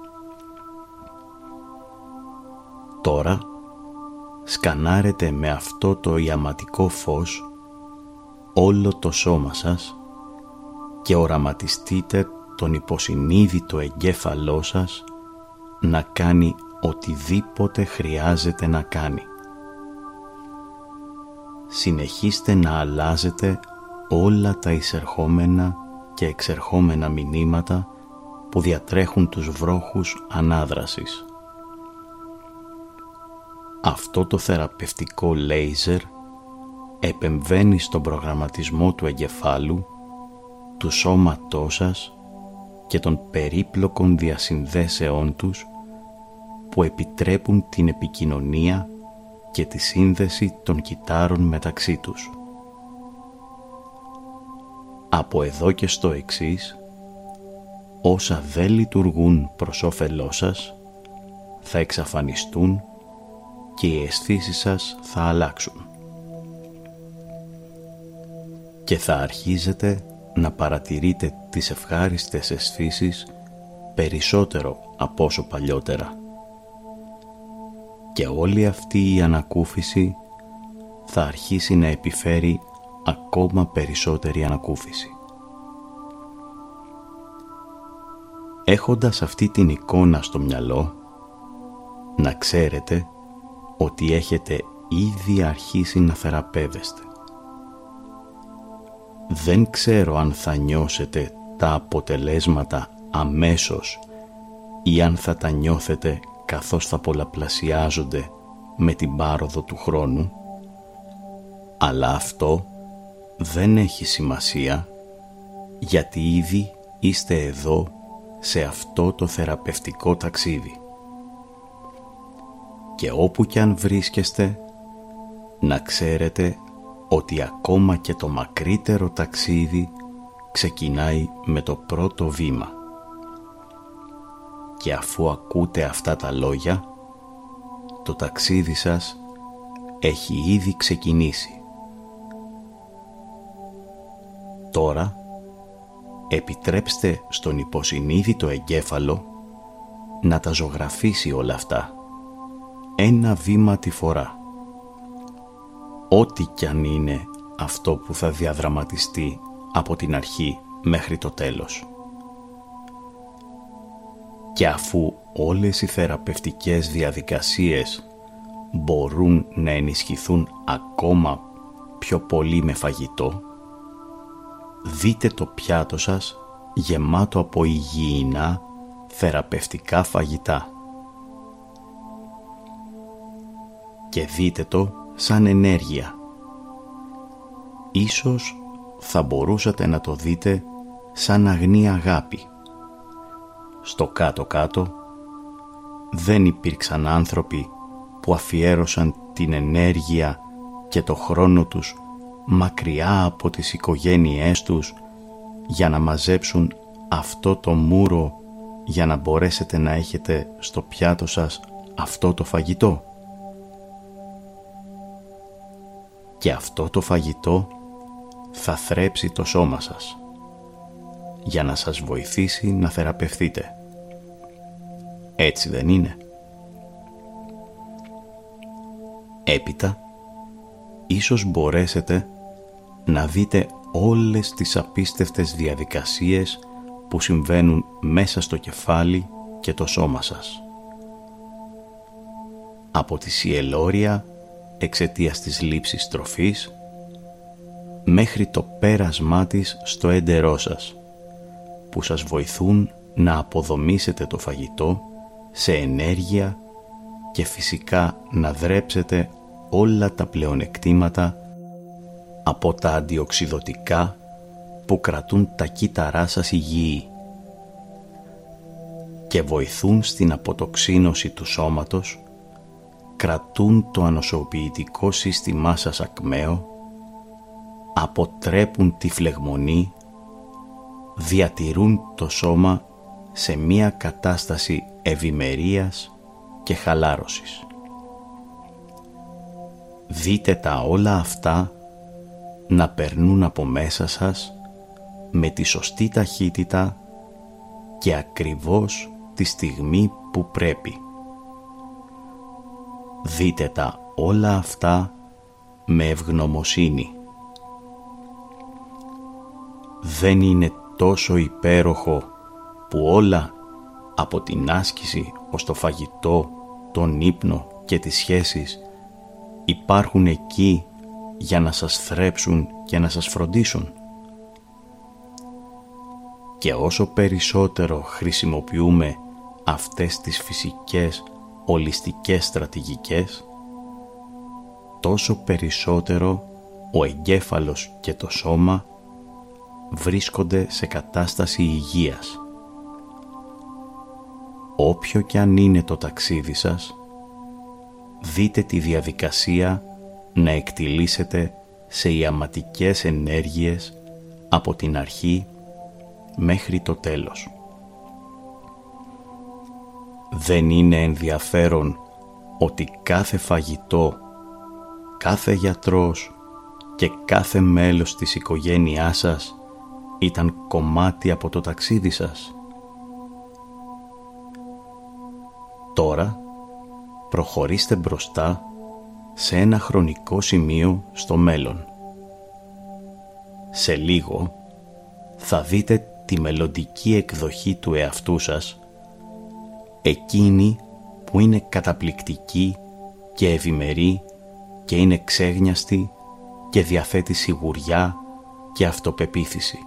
Τώρα σκανάρετε με αυτό το ιαματικό φως όλο το σώμα σας και οραματιστείτε τον υποσυνείδητο εγκέφαλό σας να κάνει οτιδήποτε χρειάζεται να κάνει. Συνεχίστε να αλλάζετε όλα τα εισερχόμενα και εξερχόμενα μηνύματα που διατρέχουν τους βρόχους ανάδρασης. Αυτό το θεραπευτικό λέιζερ επεμβαίνει στον προγραμματισμό του εγκεφάλου, του σώματός σας και των περίπλοκων διασυνδέσεών τους που επιτρέπουν την επικοινωνία και τη σύνδεση των κυττάρων μεταξύ τους. Από εδώ και στο εξής, όσα δεν λειτουργούν προς όφελός σας θα εξαφανιστούν και οι αισθήσεις σας θα αλλάξουν. Και θα αρχίζετε να παρατηρείτε τις ευχάριστες αισθήσεις περισσότερο από όσο παλιότερα. Και όλη αυτή η ανακούφιση θα αρχίσει να επιφέρει ακόμα περισσότερη ανακούφιση. Έχοντας αυτή την εικόνα στο μυαλό, να ξέρετε ότι έχετε ήδη αρχίσει να θεραπεύεστε. Δεν ξέρω αν θα νιώσετε τα αποτελέσματα αμέσως ή αν θα τα νιώθετε καθώς θα πολλαπλασιάζονται με την πάροδο του χρόνου, αλλά αυτό δεν έχει σημασία γιατί ήδη είστε εδώ σε αυτό το θεραπευτικό ταξίδι. Και όπου κι αν βρίσκεστε, να ξέρετε ότι ακόμα και το μακρύτερο ταξίδι ξεκινάει με το πρώτο βήμα. Και αφού ακούτε αυτά τα λόγια, το ταξίδι σας έχει ήδη ξεκινήσει. Τώρα, επιτρέψτε στον υποσυνείδητο εγκέφαλο να τα ζωγραφίσει όλα αυτά, ένα βήμα τη φορά. Ό,τι κι αν είναι αυτό που θα διαδραματιστεί από την αρχή μέχρι το τέλος. Και αφού όλες οι θεραπευτικές διαδικασίες μπορούν να ενισχυθούν ακόμα πιο πολύ με φαγητό, δείτε το πιάτο σας γεμάτο από υγιεινά θεραπευτικά φαγητά. Και δείτε το σαν ενέργεια, ίσως θα μπορούσατε να το δείτε σαν αγνή αγάπη. Στο κάτω-κάτω δεν υπήρξαν άνθρωποι που αφιέρωσαν την ενέργεια και το χρόνο τους μακριά από τις οικογένειές τους για να μαζέψουν αυτό το μούρο για να μπορέσετε να έχετε στο πιάτο σας αυτό το φαγητό. Και αυτό το φαγητό θα θρέψει το σώμα σας για να σας βοηθήσει να θεραπευτείτε. Έτσι δεν είναι? Έπειτα, ίσως μπορέσετε να δείτε όλες τις απίστευτες διαδικασίες που συμβαίνουν μέσα στο κεφάλι και το σώμα σας. Από τη σιελώρια εξαιτίας της λήψης τροφής μέχρι το πέρασμά της στο έντερό σας, που σας βοηθούν να αποδομήσετε το φαγητό σε ενέργεια και φυσικά να δρέψετε όλα τα πλεονεκτήματα από τα αντιοξυδοτικά που κρατούν τα κύτταρά σας υγιή και βοηθούν στην αποτοξίνωση του σώματος, κρατούν το ανοσοποιητικό σύστημά σας ακμαίο, αποτρέπουν τη φλεγμονή, διατηρούν το σώμα σε μία κατάσταση ευημερίας και χαλάρωσης. Δείτε τα όλα αυτά να περνούν από μέσα σας με τη σωστή ταχύτητα και ακριβώς τη στιγμή που πρέπει. Δείτε τα όλα αυτά με ευγνωμοσύνη. Δεν είναι τόσο υπέροχο που όλα από την άσκηση ως το φαγητό, τον ύπνο και τις σχέσεις υπάρχουν εκεί για να σας θρέψουν και να σας φροντίσουν? Και όσο περισσότερο χρησιμοποιούμε αυτές τις φυσικές ολιστικές στρατηγικές, τόσο περισσότερο ο εγκέφαλος και το σώμα βρίσκονται σε κατάσταση υγείας. Όποιο κι αν είναι το ταξίδι σας, δείτε τη διαδικασία να εκτιλήσετε σε ιαματικές ενέργειες από την αρχή μέχρι το τέλος. Δεν είναι ενδιαφέρον ότι κάθε φαγητό, κάθε γιατρός και κάθε μέλος της οικογένειάς σας ήταν κομμάτι από το ταξίδι σας? Τώρα προχωρήστε μπροστά σε ένα χρονικό σημείο στο μέλλον. Σε λίγο θα δείτε τη μελλοντική εκδοχή του εαυτού σας, εκείνη που είναι καταπληκτική και ευημερή και είναι ξέγνιαστη και διαθέτει σιγουριά και αυτοπεποίθηση.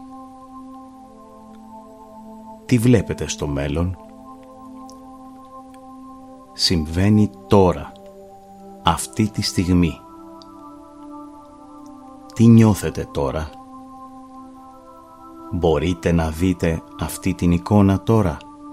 Τι βλέπετε στο μέλλον? Συμβαίνει τώρα, αυτή τη στιγμή. Τι νιώθετε τώρα? Μπορείτε να δείτε αυτή την εικόνα τώρα?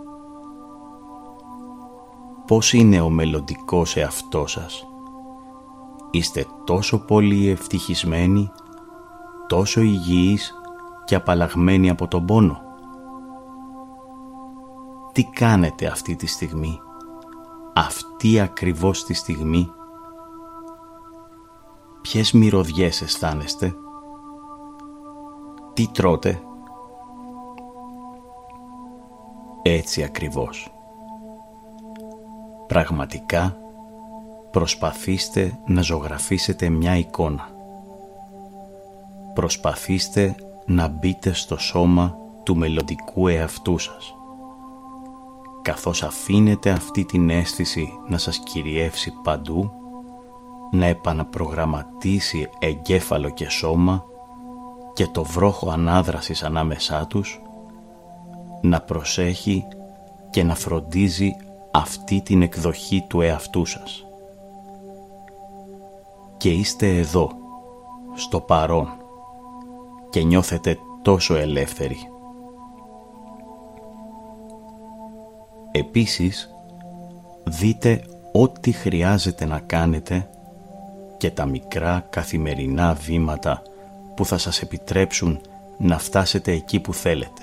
Πώς είναι ο μελλοντικός εαυτός σας? Είστε τόσο πολύ ευτυχισμένοι, τόσο υγιείς και απαλλαγμένοι από τον πόνο? Τι κάνετε αυτή τη στιγμή, αυτή ακριβώς τη στιγμή? Ποιες μυρωδιές αισθάνεστε? Τι τρώτε? Έτσι ακριβώς. Πραγματικά προσπαθήστε να ζωγραφίσετε μια εικόνα. Προσπαθήστε να μπείτε στο σώμα του μελλοντικού εαυτού σας. Καθώς αφήνετε αυτή την αίσθηση να σας κυριεύσει παντού, να επαναπρογραμματίσει εγκέφαλο και σώμα και το βρόχο ανάδρασης ανάμεσά τους, να προσέχει και να φροντίζει αυτή την εκδοχή του εαυτού σας. Και είστε εδώ, στο παρόν, και νιώθετε τόσο ελεύθεροι. Επίσης, δείτε ό,τι χρειάζεται να κάνετε και τα μικρά καθημερινά βήματα που θα σας επιτρέψουν να φτάσετε εκεί που θέλετε.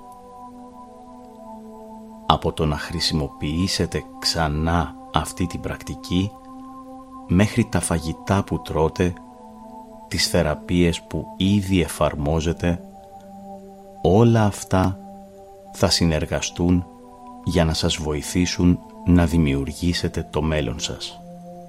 Από το να χρησιμοποιήσετε ξανά αυτή την πρακτική μέχρι τα φαγητά που τρώτε, τις θεραπείες που ήδη εφαρμόζετε, όλα αυτά θα συνεργαστούν για να σας βοηθήσουν να δημιουργήσετε το μέλλον σας.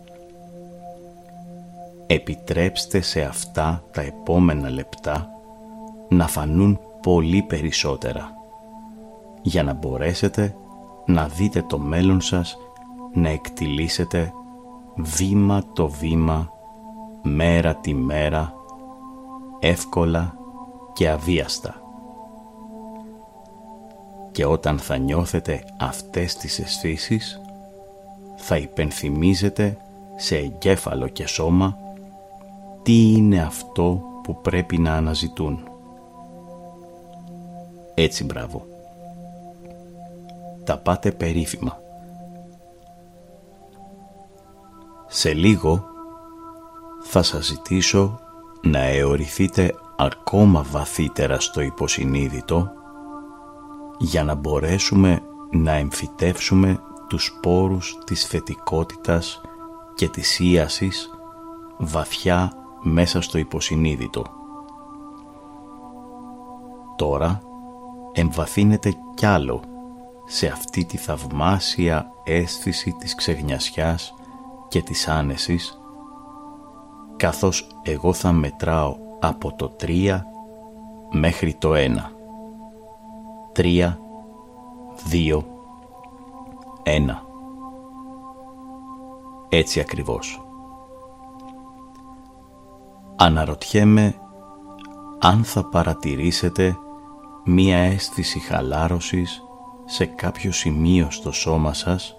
Επιτρέψτε σε αυτά τα επόμενα λεπτά να φανούν πολύ περισσότερα, για να μπορέσετε να δείτε το μέλλον σας να εκτιλήσετε βήμα το βήμα, μέρα τη μέρα, εύκολα και αβίαστα. Και όταν θα νιώθετε αυτές τις αισθήσεις, θα υπενθυμίζετε σε εγκέφαλο και σώμα τι είναι αυτό που πρέπει να αναζητούν. Έτσι, μπράβο. Τα πάτε περίφημα. Σε λίγο θα σας ζητήσω να αιωρηθείτε ακόμα βαθύτερα στο υποσυνείδητο για να μπορέσουμε να εμφυτεύσουμε τους σπόρους της θετικότητας και της ίασης βαθιά μέσα στο υποσυνείδητο. Τώρα εμβαθύνετε κι άλλο σε αυτή τη θαυμάσια αίσθηση της ξεγνιασιάς και της άνεσης, καθώς εγώ θα μετράω από το 3 μέχρι το 1. 3, 2, 1. Έτσι ακριβώς. Αναρωτιέμαι αν θα παρατηρήσετε μία αίσθηση χαλάρωσης σε κάποιο σημείο στο σώμα σας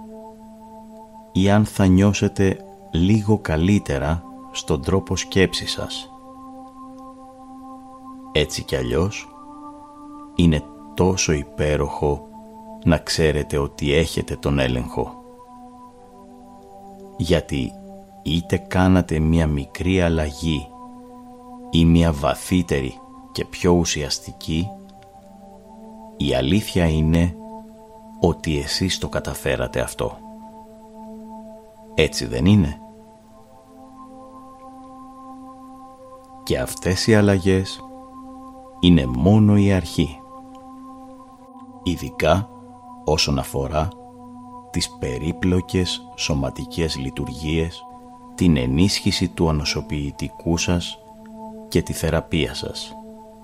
ή αν θα νιώσετε λίγο καλύτερα στον τρόπο σκέψης σας. Έτσι κι αλλιώς, είναι τόσο υπέροχο να ξέρετε ότι έχετε τον έλεγχο. Γιατί είτε κάνατε μία μικρή αλλαγή ή μία βαθύτερη και πιο ουσιαστική, η αλήθεια είναι ότι εσείς το καταφέρατε αυτό. Έτσι δεν είναι? Και αυτές οι αλλαγές είναι μόνο η αρχή. Ειδικά όσον αφορά τις περίπλοκες σωματικές λειτουργίες, την ενίσχυση του ανοσοποιητικού σας και τη θεραπεία σας.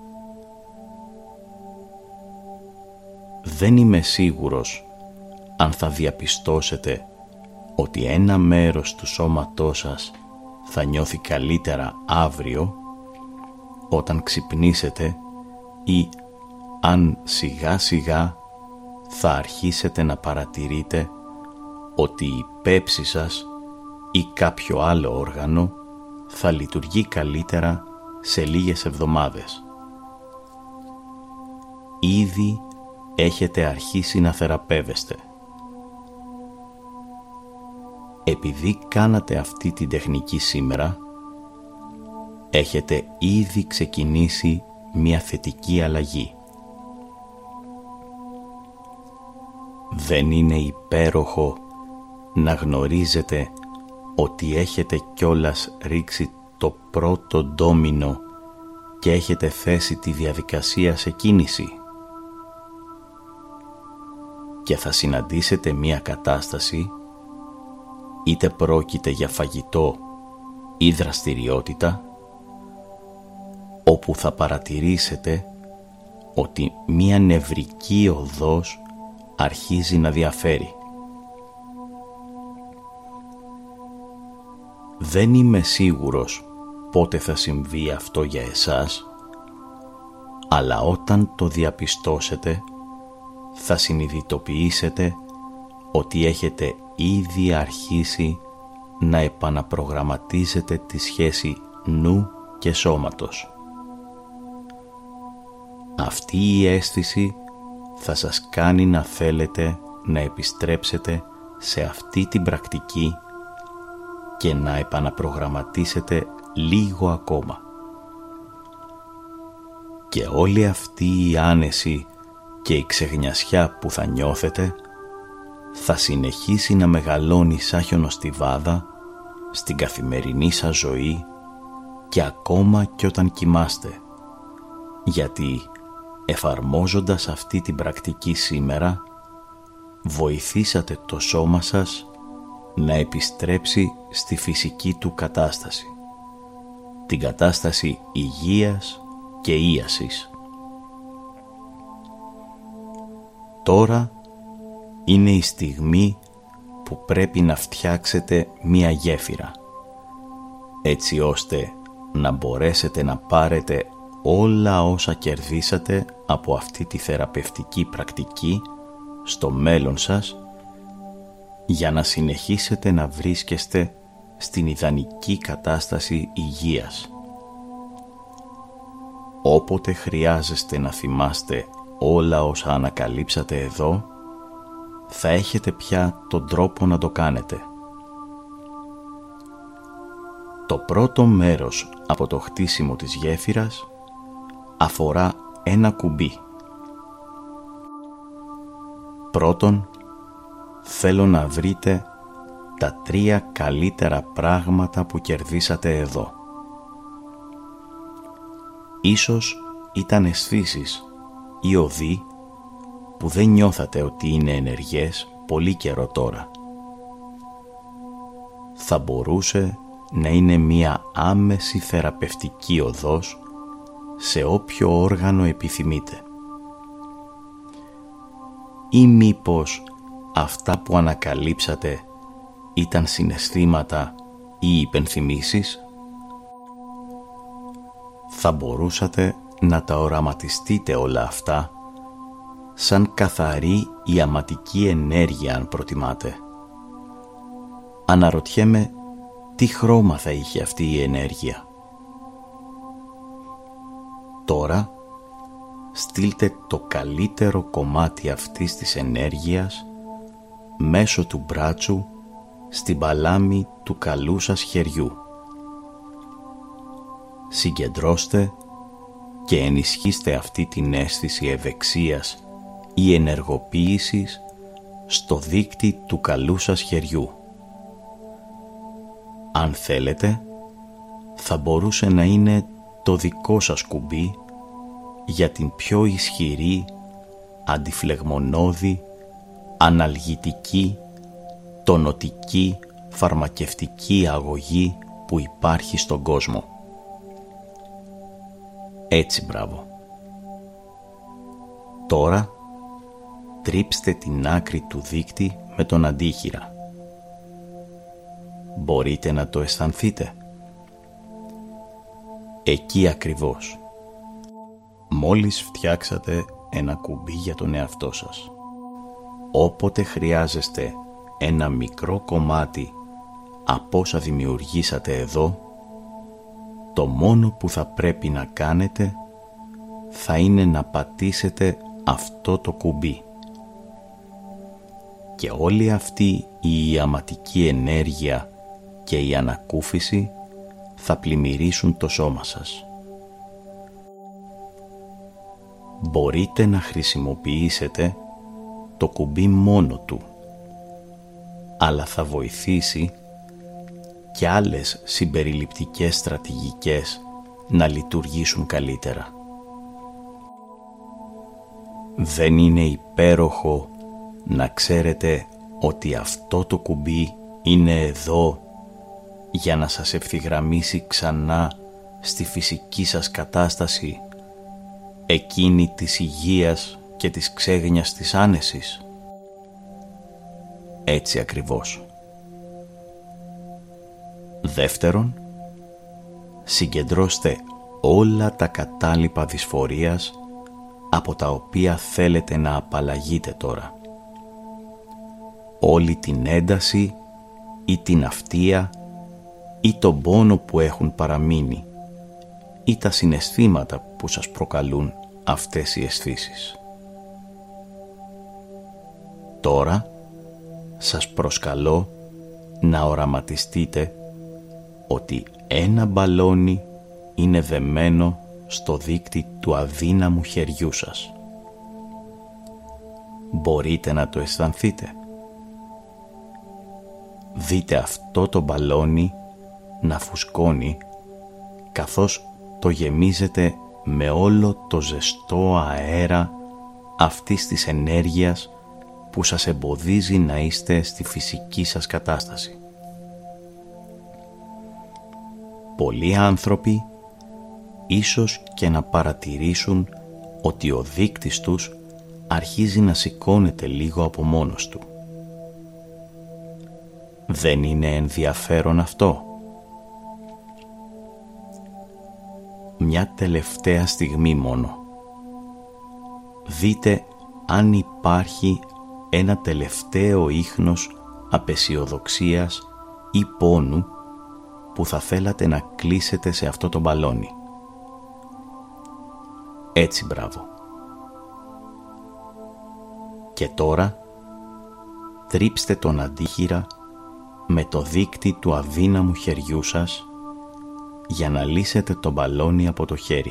Δεν είμαι σίγουρος αν θα διαπιστώσετε ότι ένα μέρος του σώματός σας θα νιώθει καλύτερα αύριο όταν ξυπνήσετε ή αν σιγά σιγά θα αρχίσετε να παρατηρείτε ότι η πέψη σας ή κάποιο άλλο όργανο θα λειτουργεί καλύτερα σε λίγες εβδομάδες. Ήδη έχετε αρχίσει να θεραπεύεστε. Επειδή κάνατε αυτή την τεχνική σήμερα, έχετε ήδη ξεκινήσει μια θετική αλλαγή. Δεν είναι υπέροχο να γνωρίζετε ότι έχετε κιόλας ρίξει το πρώτο ντόμινο και έχετε θέσει τη διαδικασία σε κίνηση? Και θα συναντήσετε μια κατάσταση, είτε πρόκειται για φαγητό ή δραστηριότητα, όπου θα παρατηρήσετε ότι μια νευρική οδός αρχίζει να διαφέρει. Δεν είμαι σίγουρος πότε θα συμβεί αυτό για εσάς, αλλά όταν το διαπιστώσετε, θα συνειδητοποιήσετε ότι έχετε ήδη αρχίσει να επαναπρογραμματίζετε τη σχέση νου και σώματος. Αυτή η αίσθηση θα σας κάνει να θέλετε να επιστρέψετε σε αυτή την πρακτική και να επαναπρογραμματίσετε λίγο ακόμα. Και όλη αυτή η άνεση και η ξεγνιασιά που θα νιώθετε θα συνεχίσει να μεγαλώνει σαν χιονοστιβάδα στην καθημερινή σας ζωή και ακόμα και όταν κοιμάστε, γιατί εφαρμόζοντας αυτή την πρακτική σήμερα βοηθήσατε το σώμα σας να επιστρέψει στη φυσική του κατάσταση, την κατάσταση υγείας και ίασης. Τώρα είναι η στιγμή που πρέπει να φτιάξετε μία γέφυρα, έτσι ώστε να μπορέσετε να πάρετε όλα όσα κερδίσατε από αυτή τη θεραπευτική πρακτική στο μέλλον σας, για να συνεχίσετε να βρίσκεστε στην ιδανική κατάσταση υγείας. Όποτε χρειάζεστε να θυμάστε όλα όσα ανακαλύψατε εδώ, θα έχετε πια τον τρόπο να το κάνετε. Το πρώτο μέρος από το χτίσιμο της γέφυρας αφορά ένα κουμπί. Πρώτον, θέλω να βρείτε τα 3 καλύτερα πράγματα που κερδίσατε εδώ. Ίσως ήταν αισθήσεις ή οδοί που δεν νιώθατε ότι είναι ενεργές πολύ καιρό τώρα. Θα μπορούσε να είναι μία άμεση θεραπευτική οδός σε όποιο όργανο επιθυμείτε. Ή μήπως αυτά που ανακαλύψατε ήταν συναισθήματα ή υπενθυμίσεις? Θα μπορούσατε να τα οραματιστείτε όλα αυτά σαν καθαρή ιαματική ενέργεια, αν προτιμάτε. Αναρωτιέμαι τι χρώμα θα είχε αυτή η ενέργεια. Τώρα στείλτε το καλύτερο κομμάτι αυτής της ενέργειας μέσω του μπράτσου στην παλάμη του καλού σας χεριού. Συγκεντρώστε και ενισχύστε αυτή την αίσθηση ευεξίας ή ενεργοποίησης στο δείκτη του καλού σας χεριού. Αν θέλετε, θα μπορούσε να είναι το δικό σας κουμπί για την πιο ισχυρή, αντιφλεγμονώδη, αναλγητική, τονωτική, φαρμακευτική αγωγή που υπάρχει στον κόσμο. Έτσι, μπράβο. Τώρα τρίψτε την άκρη του δείκτη με τον αντίχειρα. Μπορείτε να το αισθανθείτε? Εκεί ακριβώς. Μόλις φτιάξατε ένα κουμπί για τον εαυτό σας, όποτε χρειάζεστε ένα μικρό κομμάτι από όσα δημιουργήσατε εδώ, το μόνο που θα πρέπει να κάνετε θα είναι να πατήσετε αυτό το κουμπί. Και όλη αυτή η ιαματική ενέργεια και η ανακούφιση θα πλημμυρίσουν το σώμα σας. Μπορείτε να χρησιμοποιήσετε το κουμπί μόνο του, αλλά θα βοηθήσει και άλλες συμπεριληπτικές στρατηγικές να λειτουργήσουν καλύτερα. Δεν είναι υπέροχο να ξέρετε ότι αυτό το κουμπί είναι εδώ για να σας ευθυγραμμίσει ξανά στη φυσική σας κατάσταση, εκείνη της υγείας και της ξέγνιας της άνεσης? Έτσι ακριβώς. Δεύτερον, συγκεντρώστε όλα τα κατάλοιπα δυσφορίας από τα οποία θέλετε να απαλλαγείτε τώρα. Όλη την ένταση ή την αυτία ή τον πόνο που έχουν παραμείνει ή τα συναισθήματα που σας προκαλούν αυτές οι αισθήσεις. Τώρα σας προσκαλώ να οραματιστείτε ότι ένα μπαλόνι είναι δεμένο στο δίκτυ του αδύναμου χεριού σας. Μπορείτε να το αισθανθείτε? Δείτε αυτό το μπαλόνι να φουσκώνει καθώς το γεμίζετε με όλο το ζεστό αέρα αυτής της ενέργειας που σας εμποδίζει να είστε στη φυσική σας κατάσταση. Πολλοί άνθρωποι ίσως και να παρατηρήσουν ότι ο δείκτης τους αρχίζει να σηκώνεται λίγο από μόνος του. Δεν είναι ενδιαφέρον αυτό? Μια τελευταία στιγμή μόνο. Δείτε αν υπάρχει ένα τελευταίο ίχνος απεσιοδοξίας ή πόνου που θα θέλατε να κλείσετε σε αυτό το μπαλόνι. Έτσι, μπράβο. Και τώρα τρίψτε τον αντίχειρα με το δίκτυ του αδύναμου χεριού σας για να λύσετε το μπαλόνι από το χέρι.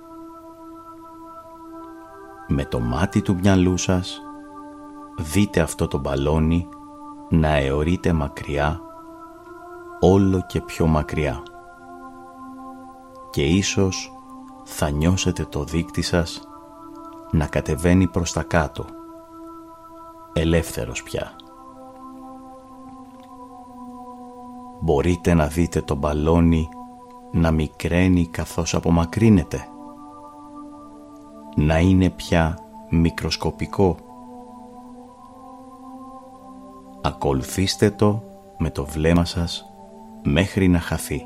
Με το μάτι του μυαλού σας δείτε αυτό το μπαλόνι να αιωρείται μακριά, όλο και πιο μακριά, και ίσως θα νιώσετε το δίκτυ σας να κατεβαίνει προς τα κάτω, ελεύθερος πια. Μπορείτε να δείτε το μπαλόνι να μικραίνει καθώς απομακρύνεται, να είναι πια μικροσκοπικό. Ακολουθήστε το με το βλέμμα σας μέχρι να χαθεί.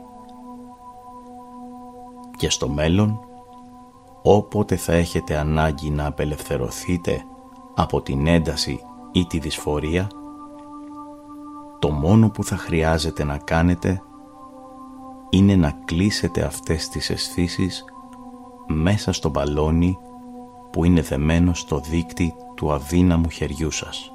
Και στο μέλλον, όποτε θα έχετε ανάγκη να απελευθερωθείτε από την ένταση ή τη δυσφορία, το μόνο που θα χρειάζεται να κάνετε είναι να κλείσετε αυτές τις αισθήσεις μέσα στο μπαλόνι που είναι δεμένο στο δίκτυ του αδύναμου χεριού σας.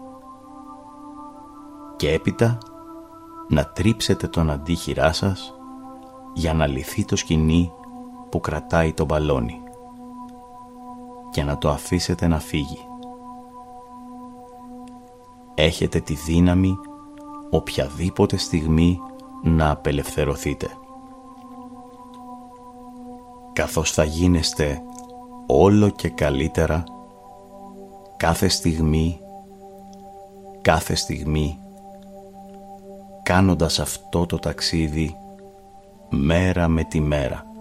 Και έπειτα να τρίψετε τον αντίχειρά σας για να λυθεί το σκοινί που κρατάει το μπαλόνι και να το αφήσετε να φύγει. Έχετε τη δύναμη οποιαδήποτε στιγμή να απελευθερωθείτε. Καθώς θα γίνεστε όλο και καλύτερα κάθε στιγμή, κάνοντας αυτό το ταξίδι μέρα με τη μέρα.